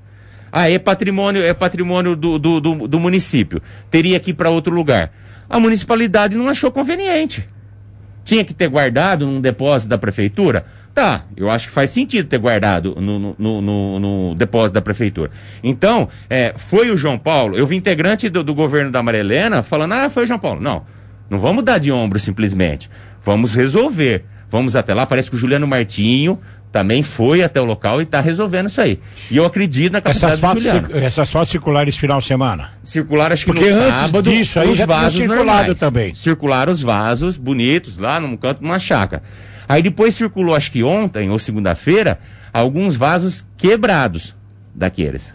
Ah, é patrimônio, é patrimônio do, do, do, do município, teria que ir para outro lugar. A municipalidade não achou conveniente. Tinha que ter guardado num depósito da prefeitura? Tá, eu acho que faz sentido ter guardado no, no, no, no, no depósito da prefeitura. Então, é, foi o João Paulo, eu vi integrante do, do governo da Maria Helena falando, ah, foi o João Paulo. Não, não vamos dar de ombro simplesmente, vamos resolver. Vamos até lá, parece que o Juliano Martinho também foi até o local e está resolvendo isso aí. E eu acredito na capacidade
essas fotos,
do Juliano.
cir- essas fotos circulares final de semana?
Circular, acho que
Porque
no
antes
sábado,
disso aí
os
já tinha
vasos
circulado
normais.
também.
Circularam os vasos bonitos lá num canto, numa chácara. Aí depois circulou, acho que ontem ou segunda-feira, alguns vasos quebrados daqueles.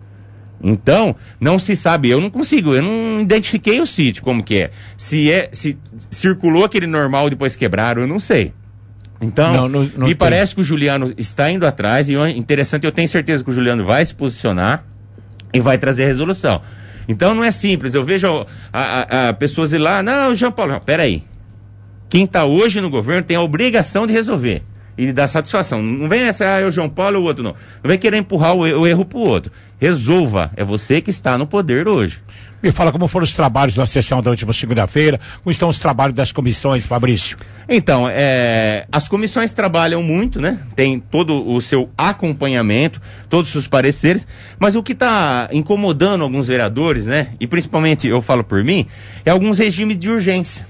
Então, não se sabe, eu não consigo, eu não identifiquei o sítio como que é. Se é, se circulou aquele normal e depois quebraram, eu não sei. Então,
Não, não- não
me
tem.
parece que o Juliano está indo atrás e eu- interessante, eu tenho certeza que o Juliano vai se posicionar e vai trazer resolução. Então não é simples, eu vejo a, a- a pessoas ir lá, não, João Paulo, não, peraí. Quem está hoje no governo tem a obrigação de resolver e de dar satisfação. Não vem essa, ah, é o João Paulo ou o outro, não. Não vem querer empurrar o, e- o erro para o outro. Resolva, é você que está no poder hoje.
Me fala como foram os trabalhos da sessão da última segunda-feira, como estão os trabalhos das comissões, Fabrício?
Então, é, as comissões trabalham muito, né? Tem todo o seu acompanhamento, todos os seus pareceres, mas o que está incomodando alguns vereadores, né? E principalmente, eu falo por mim, é alguns regimes de urgência.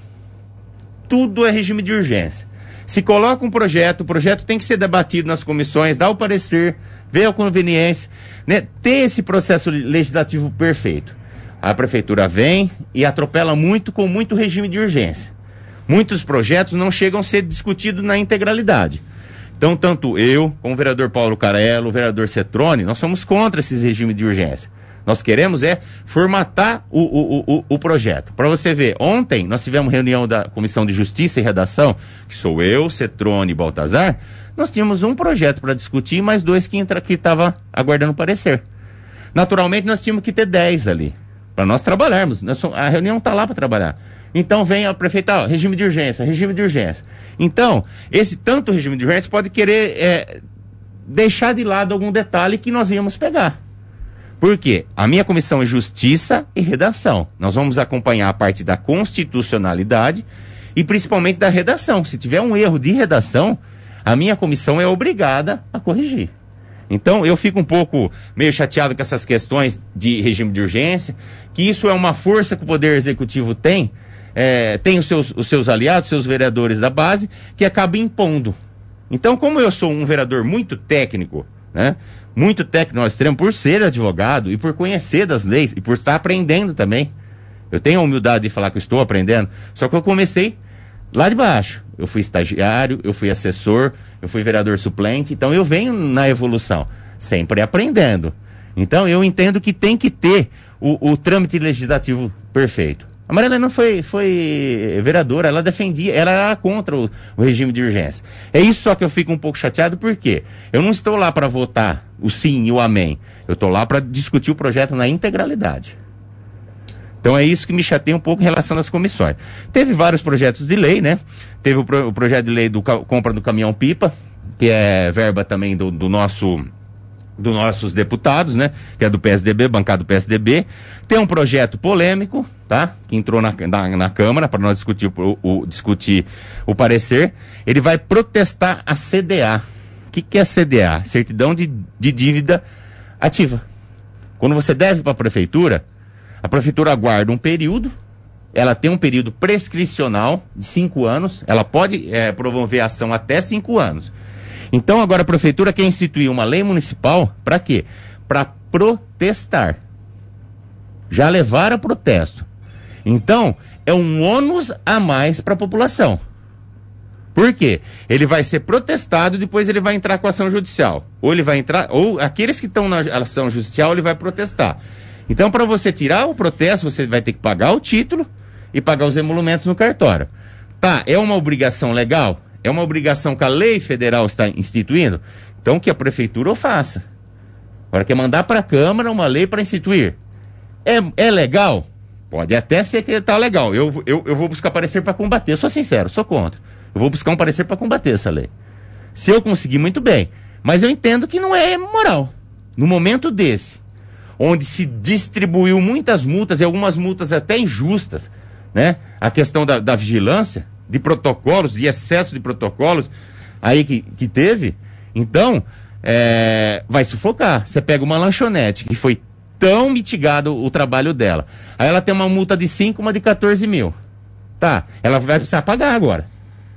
Tudo é regime de urgência. Se coloca um projeto, o projeto tem que ser debatido nas comissões, dar o parecer, ver a conveniência, né? Ter esse processo legislativo perfeito. A prefeitura vem e atropela muito com muito regime de urgência. Muitos projetos não chegam a ser discutidos na integralidade. Então, tanto eu, como o vereador Paulo Carello, o vereador Cetrone, nós somos contra esses regimes de urgência. Nós queremos é formatar o, o, o, o projeto. Para você ver, ontem nós tivemos reunião da Comissão de Justiça e Redação, que sou eu, Cetrone e Baltazar. Nós tínhamos um projeto para discutir e mais dois que estavam aguardando parecer. Naturalmente, nós tínhamos que ter dez ali, para nós trabalharmos. Nós somos, a reunião está lá para trabalhar. Então vem a prefeita, ó, regime de urgência, regime de urgência. Então, esse tanto regime de urgência pode querer é, deixar de lado algum detalhe que nós íamos pegar. Por quê? A minha comissão é Justiça e Redação. Nós vamos acompanhar a parte da constitucionalidade e principalmente da redação. Se tiver um erro de redação, a minha comissão é obrigada a corrigir. Então, eu fico um pouco meio chateado com essas questões de regime de urgência, que isso é uma força que o Poder Executivo tem, é, tem os seus, os seus aliados, seus vereadores da base, que acaba impondo. Então, como eu sou um vereador muito técnico, né? Muito técnico ao extremo, por ser advogado e por conhecer das leis e por estar aprendendo também. Eu tenho a humildade de falar que eu estou aprendendo, só que eu comecei lá de baixo. Eu fui estagiário, eu fui assessor, eu fui vereador suplente, então eu venho na evolução, sempre aprendendo. Então eu entendo que tem que ter o, o trâmite legislativo perfeito. A Maria Helena foi, foi vereadora, ela defendia, ela era contra o, o regime de urgência. É isso só que eu fico um pouco chateado, porque eu não estou lá para votar o sim e o amém. Eu estou lá para discutir o projeto na integralidade. Então é isso que me chateia um pouco em relação às comissões. Teve vários projetos de lei, né? Teve o, pro, o projeto de lei do ca- compra do caminhão-pipa, que é verba também do, do nosso... dos nossos deputados, né? Que é do P S D B, bancada do P S D B. Tem um projeto polêmico, tá? Que entrou na, na, na Câmara para nós discutir o, o, discutir o parecer. Ele vai protestar a C D A. O que, que é C D A? Certidão de, de dívida ativa. Quando você deve para a prefeitura, a prefeitura aguarda um período, ela tem um período prescricional de cinco anos, ela pode é, promover ação até cinco anos. Então agora a prefeitura quer instituir uma lei municipal para quê? Para protestar. Já levar a protesto. Então é um ônus a mais para a população. Por quê? Ele vai ser protestado e depois ele vai entrar com ação judicial. Ou ele vai entrar, ou aqueles que estão na ação judicial, ele vai protestar. Então para você tirar o protesto, você vai ter que pagar o título e pagar os emolumentos no cartório. Tá, é uma obrigação legal? É uma obrigação que a lei federal está instituindo? Então que a prefeitura o faça. Agora quer mandar para a Câmara uma lei para instituir. É, é legal? Pode até ser que está legal. Eu, eu, eu vou buscar parecer para combater, sou sincero, sou contra. Eu vou buscar um parecer para combater essa lei. Se eu conseguir, muito bem. Mas eu entendo que não é moral. No momento desse, onde se distribuiu muitas multas, e algumas multas até injustas, né? A questão da, da vigilância, de protocolos, de excesso de protocolos, aí que, que teve, então, é, vai sufocar. Você pega uma lanchonete, que foi tão mitigado o trabalho dela, aí ela tem uma multa de cinco, uma de quatorze mil. Tá, ela vai precisar pagar agora.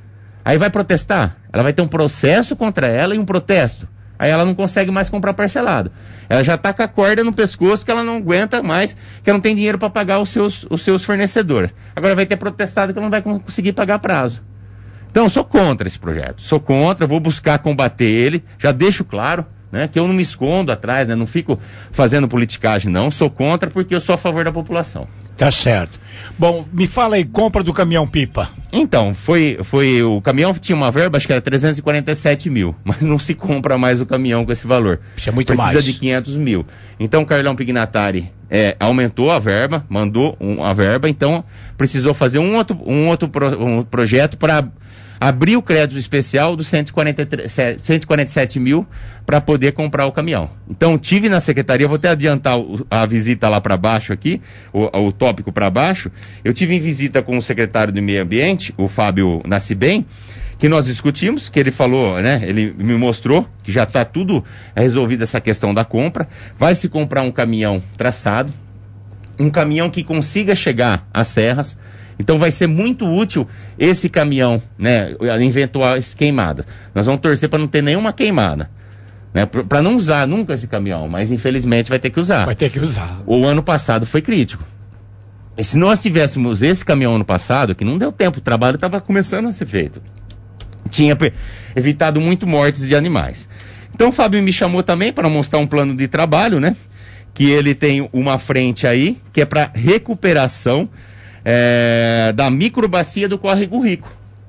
Aí vai protestar, ela vai ter um processo contra ela e um protesto. Aí ela não consegue mais comprar parcelado. Ela já está com a corda no pescoço que ela não aguenta mais, que ela não tem dinheiro para pagar os seus, os seus fornecedores. Agora vai ter protestado que ela não vai conseguir pagar prazo. Então eu sou contra esse projeto. Sou contra, vou buscar combater ele. Já deixo claro, né, que eu não me escondo atrás, né, não fico fazendo politicagem, não. Sou contra porque eu sou a favor da população.
Tá certo. Bom, me fala aí, compra do caminhão-pipa.
Então, foi, foi, o caminhão tinha uma verba, acho que era trezentos e quarenta e sete mil, mas não se compra mais o caminhão com esse valor.
Isso é muito
Precisa
mais.
de quinhentos mil. Então, o Carlão Pignatari é, aumentou a verba, mandou um, a verba, então precisou fazer um outro, um outro pro, um projeto para abrir o crédito especial dos cento e quarenta e sete mil para poder comprar o caminhão. Então, tive na secretaria, vou até adiantar o, a visita lá para baixo aqui, o, o tópico para baixo. Eu tive em visita com o secretário do Meio Ambiente, o Fábio Nascibem, que nós discutimos, que ele falou, né, ele me mostrou que já está tudo resolvido essa questão da compra. Vai se comprar um caminhão traçado, um caminhão que consiga chegar às serras. Então vai ser muito útil esse caminhão, né, em eventuais queimadas. Nós vamos torcer para não ter nenhuma queimada, né, para não usar nunca esse caminhão, mas infelizmente vai ter que usar.
Vai ter que usar.
O ano passado foi crítico. E se nós tivéssemos esse caminhão ano passado, que não deu tempo, o trabalho estava começando a ser feito, tinha evitado muito mortes de animais. Então o Fábio me chamou também para mostrar um plano de trabalho, né, que ele tem uma frente aí, que é para recuperação É, da microbacia do Córrego Rico.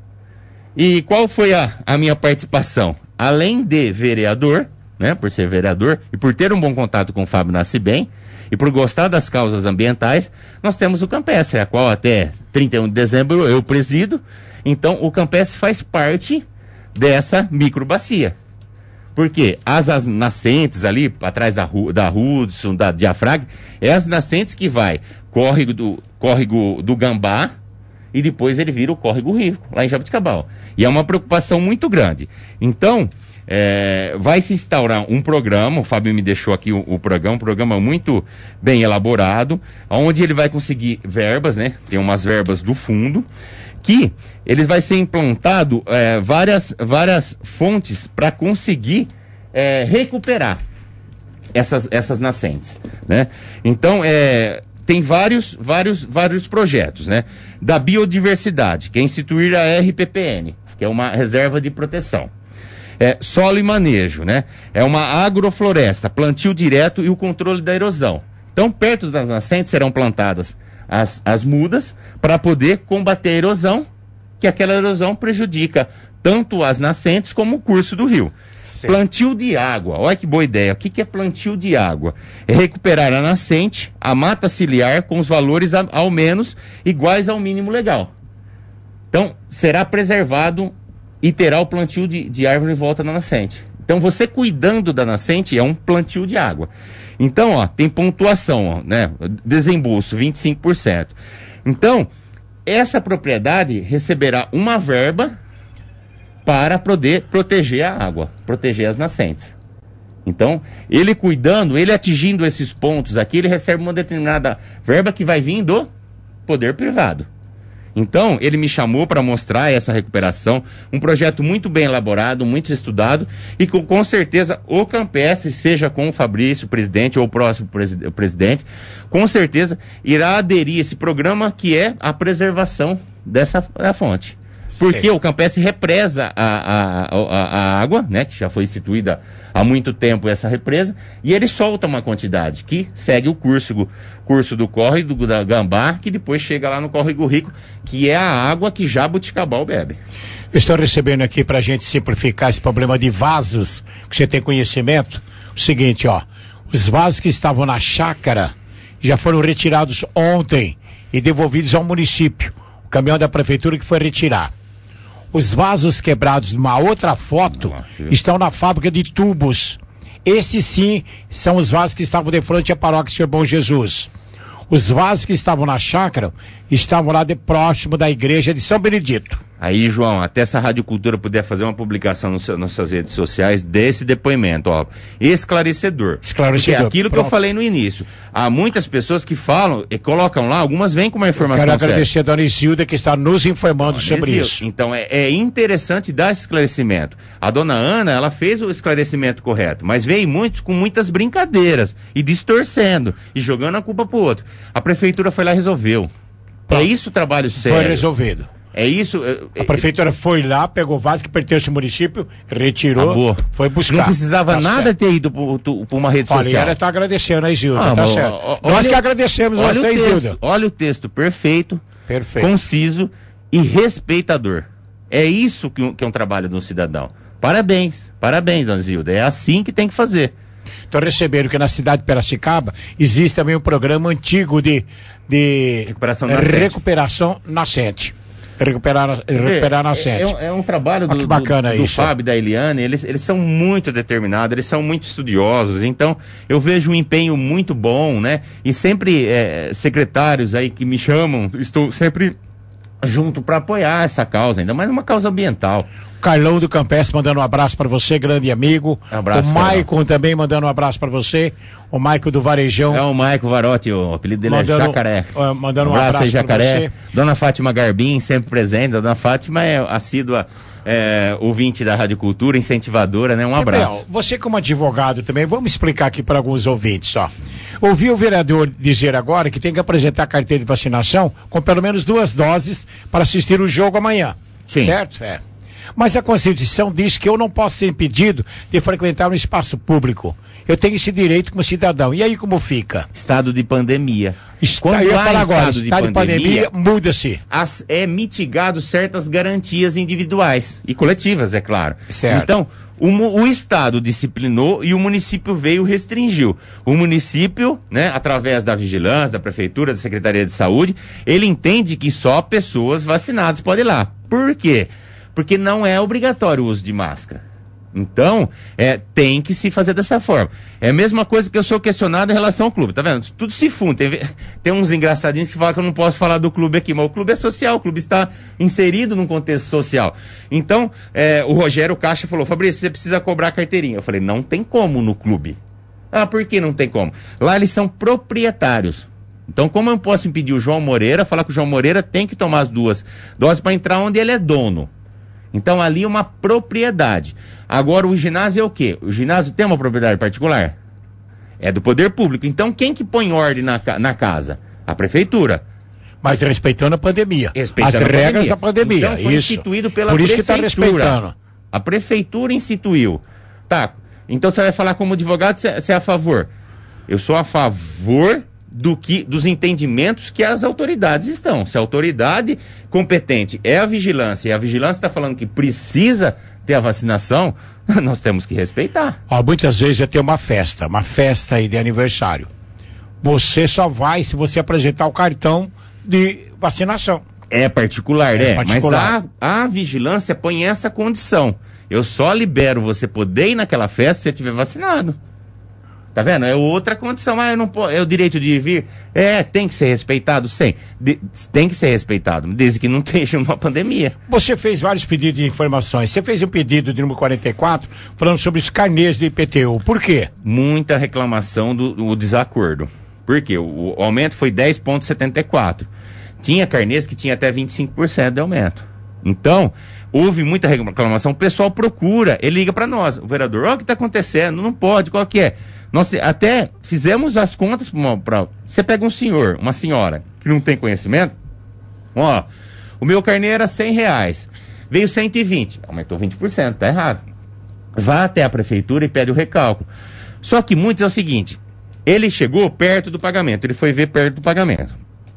E qual foi a, a minha participação? Além de vereador, né, por ser vereador e por ter um bom contato com o Fábio Nascibem e por gostar das causas ambientais, nós temos o Campestre, a qual até trinta e um de dezembro eu presido. Então o Campestre faz parte dessa microbacia. Porque as, as nascentes ali, atrás da, da Hudson, da Diafragma, é as nascentes que vai córrego do, córrego do Gambá e depois ele vira o Córrego Rico, lá em Jabuticabal. E é uma preocupação muito grande. Então, é, vai se instaurar um programa, o Fábio me deixou aqui o, o programa, um programa muito bem elaborado, onde ele vai conseguir verbas, né? Tem umas verbas do fundo, que ele vai ser implantado é, várias, várias fontes para conseguir é, recuperar essas, essas nascentes, né? Então, é, tem vários, vários, vários projetos, né? Da biodiversidade, que é instituir a R P P N, que é uma reserva de proteção. É, solo e manejo, né? É uma agrofloresta, plantio direto e o controle da erosão. Então, perto das nascentes serão plantadas as, as mudas para poder combater a erosão, que aquela erosão prejudica tanto as nascentes como o curso do rio. Sim. Plantio de água, olha que boa ideia. O que, que é plantio de água? É recuperar a nascente, a mata ciliar com os valores a, ao menos iguais ao mínimo legal. Então, será preservado e terá o plantio de, de árvore em volta da nascente. Então, você cuidando da nascente é um plantio de água. Então, ó, tem pontuação, ó, né? Desembolso, vinte e cinco por cento. Então, essa propriedade receberá uma verba para poder proteger a água, proteger as nascentes. Então, ele cuidando, ele atingindo esses pontos aqui, ele recebe uma determinada verba que vai vir do poder privado. Então, ele me chamou para mostrar essa recuperação, um projeto muito bem elaborado, muito estudado, e com, com certeza o Campestre, seja com o Fabrício, presidente, ou o próximo presi- presidente, com certeza irá aderir a esse programa que é a preservação dessa a fonte. Porque Sim. o Campestre represa a, a, a, a água, né, que já foi instituída há muito tempo essa represa, e ele solta uma quantidade que segue o curso, curso do córrego do, da Gambá, que depois chega lá no Córrego Rico, que é a água que Jabuticabal bebe.
Eu estou recebendo aqui para a gente simplificar esse problema de vasos, que você tem conhecimento. O seguinte, ó, os vasos que estavam na chácara já foram retirados ontem e devolvidos ao município. O caminhão da prefeitura que foi retirar. Os vasos quebrados numa outra foto Nossa, estão na fábrica de tubos. Estes sim são os vasos que estavam de frente à paróquia Senhor Bom Jesus. Os vasos que estavam na chácara estavam lá de próximo da igreja de São Benedito.
Aí, João, até essa Rádio Cultura puder fazer uma publicação no seu, nas suas redes sociais desse depoimento, ó, esclarecedor.
Esclarecedor.
Porque aquilo
Pronto.
que eu falei no início. Há muitas pessoas que falam e colocam lá, algumas vêm com uma informação
Quero
certa.
agradecer a dona Isilda que está nos informando
Dona
sobre
Isilda.
isso.
Então, é, é interessante dar esse esclarecimento. A dona Ana, ela fez o esclarecimento correto, mas veio muito, com muitas brincadeiras e distorcendo e jogando a culpa pro outro. A prefeitura foi lá e resolveu.
Pronto.
É isso o trabalho sério.
Foi resolvido.
É isso.
A prefeitura foi lá, pegou vaso que pertence ao município, retirou,
Acabou.
foi buscar.
Não precisava
Tá
nada
certo.
ter ido para uma rede
Olha,
social.
ela está agradecendo a Isilda,
Ah,
tá
mas,
certo.
ó, ó,
Nós
olha
que
o-
agradecemos
olha
você,
o texto,
Isilda.
Olha o texto perfeito,
Perfeito.
conciso e respeitador. É isso que, um- que é um trabalho de um cidadão. Parabéns, parabéns, dona Zilda. É assim que tem que fazer.
Estou recebendo que na cidade de Piracicaba existe também um programa antigo de, de
recuperação nascente.
recuperação nascente. Recuperar, recuperar nascente.
É, é, um- é um trabalho
Ah,
do,
que bacana
do, do
isso.
Fábio e da Eliane, eles, eles são muito determinados, eles são muito estudiosos, então eu vejo um empenho muito bom, né? E sempre é, secretários aí que me chamam, estou sempre junto para apoiar essa causa, ainda mais uma causa ambiental.
Carlão do Campestre mandando um abraço para você, grande amigo.
Abraço,
o Maicon também mandando um abraço para você. O Maicon do Varejão.
É o Maicon Varotti, o apelido dele
Mandando-
é Jacaré.
uh, mandando um
abraço
abraço
aí,
pra
Jacaré.
você.
Dona Fátima Garbim, sempre presente. Dona Fátima é assídua é, ouvinte da Rádio Cultura, incentivadora, né? Um
Gabriel,
abraço.
você como advogado também, vamos explicar aqui para alguns ouvintes, ó. Ouvi o vereador dizer agora que tem que apresentar a carteira de vacinação com pelo menos duas doses para assistir o jogo amanhã.
Sim.
Certo? É. Mas a Constituição diz que eu não posso ser impedido de frequentar um espaço público. Eu tenho esse direito como cidadão. E aí como fica?
Estado de pandemia.
Está,
Quando
eu ia
há
falar agora,
estado de
estado de pandemia,
pandemia,
muda-se.
As- é mitigado certas garantias individuais e coletivas, é claro.
Certo.
Então, o, mu- o Estado disciplinou e o município veio e restringiu. O município, né, através da vigilância, da prefeitura, da Secretaria de Saúde, ele entende que só pessoas vacinadas podem ir lá. Por quê? Porque não é obrigatório o uso de máscara. Então, é, tem que se fazer dessa forma. É a mesma coisa que eu sou questionado em relação ao clube, tá vendo? Tudo se funde. Tem, ve- tem uns engraçadinhos que falam que eu não posso falar do clube aqui, mas o clube é social, o clube está inserido num contexto social. Então, é, o Rogério Caixa falou, Fabrício, você precisa cobrar a carteirinha. Eu falei, não tem como no clube. Ah, por que não tem como? Lá eles são proprietários. Então, como eu posso impedir o João Moreira, falar que o João Moreira tem que tomar as duas doses para entrar onde ele é dono? Então, ali é uma propriedade. Agora, o ginásio é o quê? O ginásio tem uma propriedade particular? É do poder público. Então, quem que põe ordem na, ca- na casa? A prefeitura.
Mas respeitando a pandemia.
Respeitando
As
a
regras da pandemia.
Então, foi
isso.
instituído pela
Por isso que está
prefeitura.
respeitando.
A prefeitura instituiu. Tá. Então, você vai falar como advogado, você você é a favor. Eu sou a favor do que, dos entendimentos que as autoridades estão. Se a autoridade competente é a vigilância, e a vigilância está falando que precisa ter a vacinação, nós temos que respeitar.
Ó, muitas vezes já tem uma festa, uma festa aí de aniversário. Você só vai se você apresentar o cartão de vacinação.
É particular, né?
É particular.
Mas a, a vigilância põe essa condição. Eu só libero você poder ir naquela festa se você estiver vacinado. Tá vendo? É outra condição. Ah, eu não posso. É o direito de vir? É, tem que ser respeitado, sim. De- tem que ser respeitado, desde que não esteja uma pandemia.
Você fez vários pedidos de informações. Você fez um pedido de número quarenta e quatro falando sobre os carnês do I P T U. Por quê?
Muita reclamação do, do desacordo. Por quê? O, o aumento foi dez vírgula setenta e quatro. Tinha carnês que tinha até vinte e cinco por cento de aumento. Então, houve muita reclamação. O pessoal procura, ele liga para nós. O vereador, ó, o que está acontecendo? Não pode, qual que é? Nós até fizemos as contas para. Você pega um senhor, uma senhora, que não tem conhecimento, ó, o meu carnê era cem reais, veio cento e vinte, aumentou vinte por cento, tá errado. Vá até a prefeitura e pede o recálculo. Só que muitos é o seguinte, ele chegou perto do pagamento, ele foi ver perto do pagamento.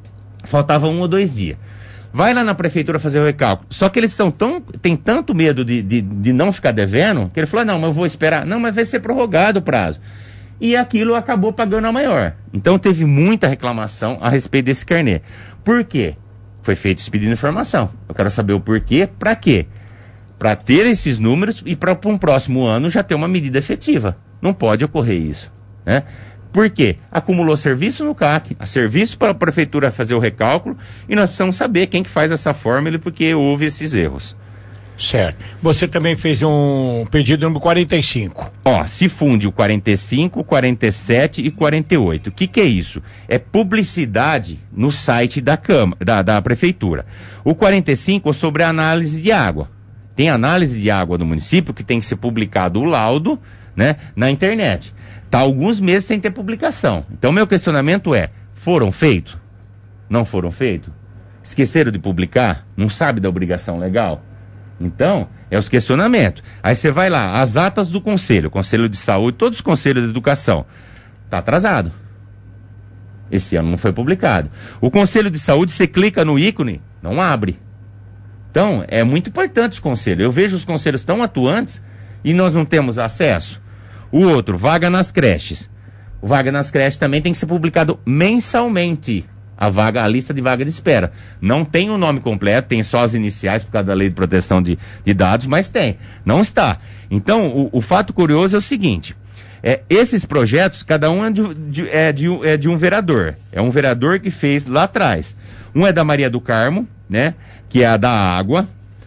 Faltava um ou dois dias. Vai lá na prefeitura fazer o recálculo. Só que eles são tão, tem tanto medo de, de, de não ficar devendo, que ele falou, não, mas eu vou esperar. Não, mas vai ser prorrogado o prazo. E aquilo acabou pagando a maior. Então teve muita reclamação a respeito desse carnê. Por quê? Foi feito esse pedido de informação. Eu quero saber o porquê, pra quê? Para ter esses números e para um próximo ano já ter uma medida efetiva. Não pode ocorrer isso, né? Por quê? Acumulou serviço no C A C, a serviço para a prefeitura fazer o recálculo, e nós precisamos saber quem que faz essa fórmula, porque houve esses erros.
Certo. Você também fez um pedido número quarenta e cinco.
Ó, se funde o quarenta e cinco, quarenta e sete e quarenta e oito. O que que é isso? É publicidade no site da Câmara, da, da Prefeitura. O quarenta e cinco é sobre a análise de água. Tem análise de água do município que tem que ser publicado o laudo, né, na internet. Tá alguns meses sem ter publicação. Então, meu questionamento é, foram feitos? Não foram feitos? Esqueceram de publicar? Não sabe da obrigação legal? Então, é os questionamentos. Aí você vai lá, as atas do conselho, Conselho de Saúde, todos os conselhos de educação. Tá atrasado. Esse ano não foi publicado. O Conselho de Saúde, você clica no ícone, não abre. Então, é muito importante os conselhos. Eu vejo os conselhos tão atuantes e nós não temos acesso. O outro, vaga nas creches. O vaga nas creches também tem que ser publicado mensalmente. A vaga, a lista de vaga de espera. Não tem o nome completo, tem só as iniciais por causa da Lei de Proteção de, de Dados, mas tem. Não está. Então, o, o fato curioso é o seguinte, é, esses projetos, cada um é de, de, é, de, é de um vereador. É um vereador que fez lá atrás. Um é da Maria do Carmo, né, que é a da água.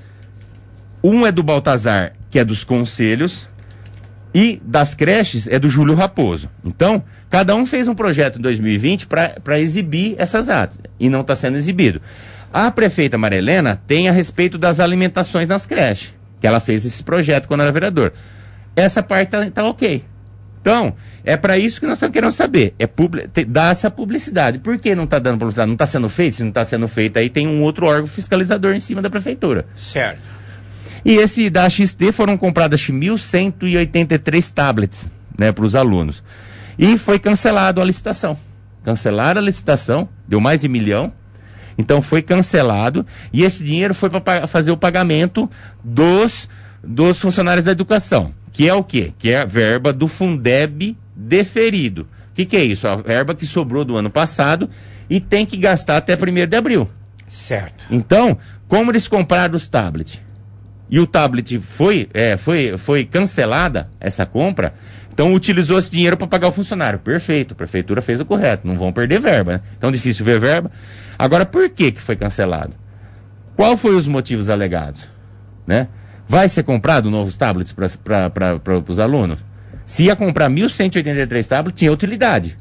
Um é do Baltazar, que é dos conselhos. E das creches é do Júlio Raposo. Então, cada um fez um projeto em dois mil e vinte para exibir essas atas. E não está sendo exibido. A prefeita Maria Helena tem a respeito das alimentações nas creches. Que ela fez esse projeto quando era vereador. Essa parte tá, tá ok. Então, é para isso que nós estamos querendo saber. É publi- dar essa publicidade. Por que não está dando publicidade? Não está sendo feito? Se não está sendo feito, aí tem um outro órgão fiscalizador em cima da prefeitura.
Certo.
E esse da X T foram compradas mil cento e oitenta e três tablets, né, para os alunos. E foi cancelado a licitação. Cancelaram a licitação, deu mais de milhão. Então foi cancelado e esse dinheiro foi para fazer o pagamento dos, dos funcionários da educação. Que é o quê? Que é a verba do Fundeb deferido. O que, que é isso? A verba que sobrou do ano passado e tem que gastar até primeiro de abril.
Certo.
Então, como eles compraram os tablets? E o tablet foi, é, foi, foi cancelada, essa compra, então utilizou esse dinheiro para pagar o funcionário. Perfeito, a prefeitura fez o correto, não vão perder verba, né? Então difícil ver verba. Agora, por que que foi cancelado? Qual foi os motivos alegados? Né? Vai ser comprado novos tablets para os alunos? Se ia comprar mil cento e oitenta e três tablets, tinha utilidade.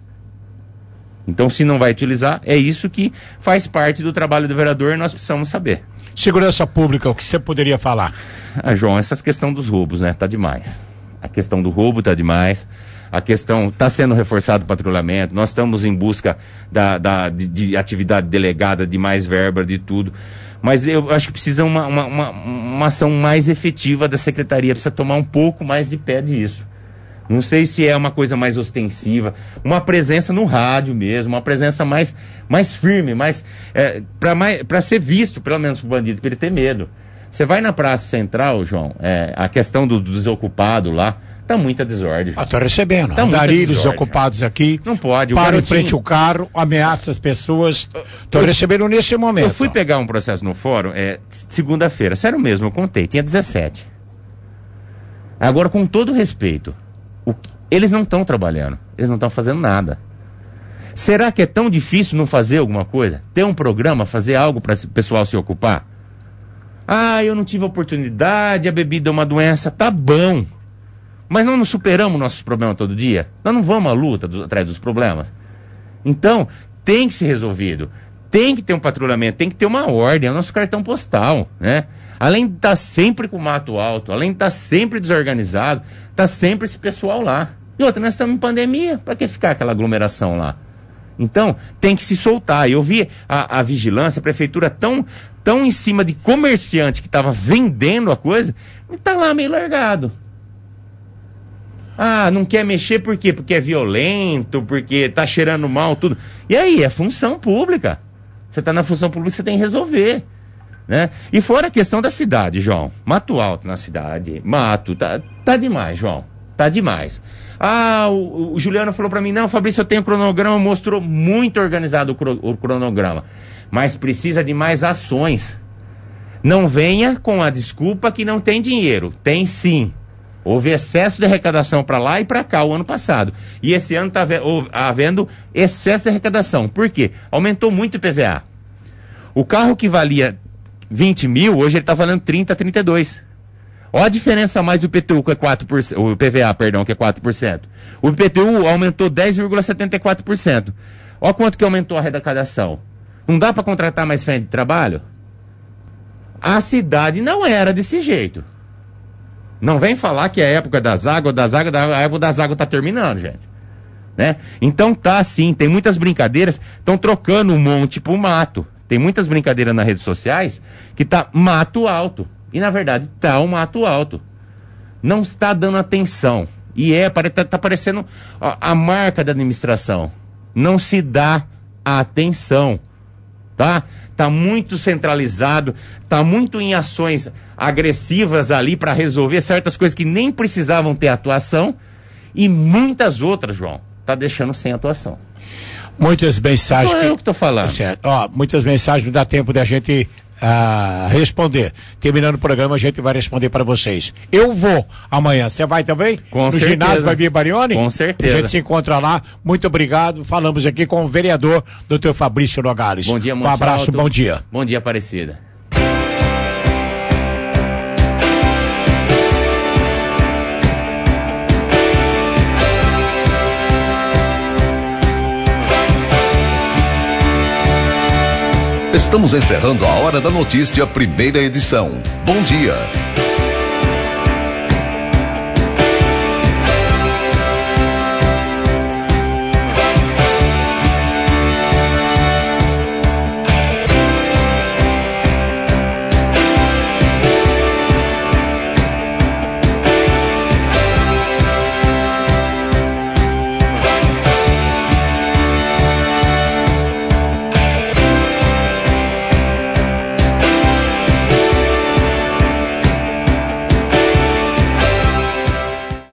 Então, se não vai utilizar, é isso que faz parte do trabalho do vereador e nós precisamos saber.
Segurança pública, o que você poderia falar?
Ah, João, essa questão dos roubos, né? Tá demais. A questão do roubo tá demais. A questão, tá sendo reforçado o patrulhamento. Nós estamos em busca da, da, de, de atividade delegada, de mais verba, de tudo. Mas eu acho que precisa uma, uma, uma, uma ação mais efetiva da secretaria. Precisa tomar um pouco mais de pé disso. Não sei se é uma coisa mais ostensiva, uma presença no rádio mesmo, uma presença mais, mais firme, mais, é, para ser visto, pelo menos pro bandido, para ele ter medo. Você vai na Praça Central, João, é, a questão do, do desocupado lá, tá muita desordem.
Ah, tô recebendo.
Tá
Andarilhos desocupados aqui.
Não pode.
Para
garotinho...
em frente o carro, ameaça as pessoas. Tô eu, recebendo nesse momento.
Eu fui pegar um processo no fórum, é, segunda-feira, sério mesmo, eu contei, tinha dezessete. Agora, com todo respeito, O, eles não estão trabalhando, eles não estão fazendo nada. Será que é tão difícil não fazer alguma coisa? Ter um programa, fazer algo para o pessoal se ocupar? Ah, eu não tive oportunidade, a bebida é uma doença, tá bom. Mas nós não superamos nossos problemas todo dia? Nós não vamos à luta do, atrás dos problemas? Então, tem que ser resolvido. Tem que ter um patrulhamento, tem que ter uma ordem, é o nosso cartão postal, né? Além de estar sempre com o mato alto, além de estar sempre desorganizado, está sempre esse pessoal lá. E outra, nós estamos em pandemia, para que ficar aquela aglomeração lá? Então, tem que se soltar. Eu vi a, a vigilância, a prefeitura tão, tão em cima de comerciante que estava vendendo a coisa, e está lá meio largado. Ah, não quer mexer por quê? Porque é violento, porque está cheirando mal, tudo. E aí, é função pública. Você está na função pública, você tem que resolver. Né? E fora a questão da cidade, João. Mato alto na cidade, mato, tá, tá demais, João. Tá demais. Ah, o, o Juliano falou pra mim, não, Fabrício, eu tenho cronograma, mostrou muito organizado o, cro, o cronograma. Mas precisa de mais ações. Não venha com a desculpa que não tem dinheiro. Tem sim. Houve excesso de arrecadação para lá e para cá o ano passado. E esse ano está havendo excesso de arrecadação. Por quê? Aumentou muito o I P V A. O carro que valia vinte mil, hoje ele está valendo trinta, trinta e dois. Olha a diferença a mais do I P T U, que é quatro por cento, o I P V A, perdão, que é quatro por cento. O I P T U aumentou dez vírgula setenta e quatro por cento. Olha quanto que aumentou a arrecadação. Não dá para contratar mais frente de trabalho? A cidade não era desse jeito. Não vem falar que a época das águas, das águas, a época das águas tá terminando, gente. Né? Então tá assim, tem muitas brincadeiras, estão trocando um monte pro mato. Tem muitas brincadeiras nas redes sociais que tá mato alto. E na verdade tá um mato alto. Não está dando atenção. E é, tá, tá parecendo a, a marca da administração. Não se dá atenção. Tá? Tá muito centralizado, tá muito em ações agressivas ali para resolver certas coisas que nem precisavam ter atuação e muitas outras, João, tá deixando sem atuação.
Muitas mensagens.
Sou eu que tô falando.
Certo. Ó, muitas mensagens, não dá tempo da gente uh, responder. Terminando o programa, a gente vai responder para vocês. Eu vou amanhã. Você vai também?
Com
no
certeza.
ginásio Babi Barioni?
Com certeza.
A gente se encontra lá. Muito obrigado. Falamos aqui com o vereador, doutor Fabrício Nogales.
Bom dia,
Um abraço,
Alto.
bom dia.
Bom dia, Aparecida.
Estamos encerrando a Hora da Notícia, primeira edição. Bom dia.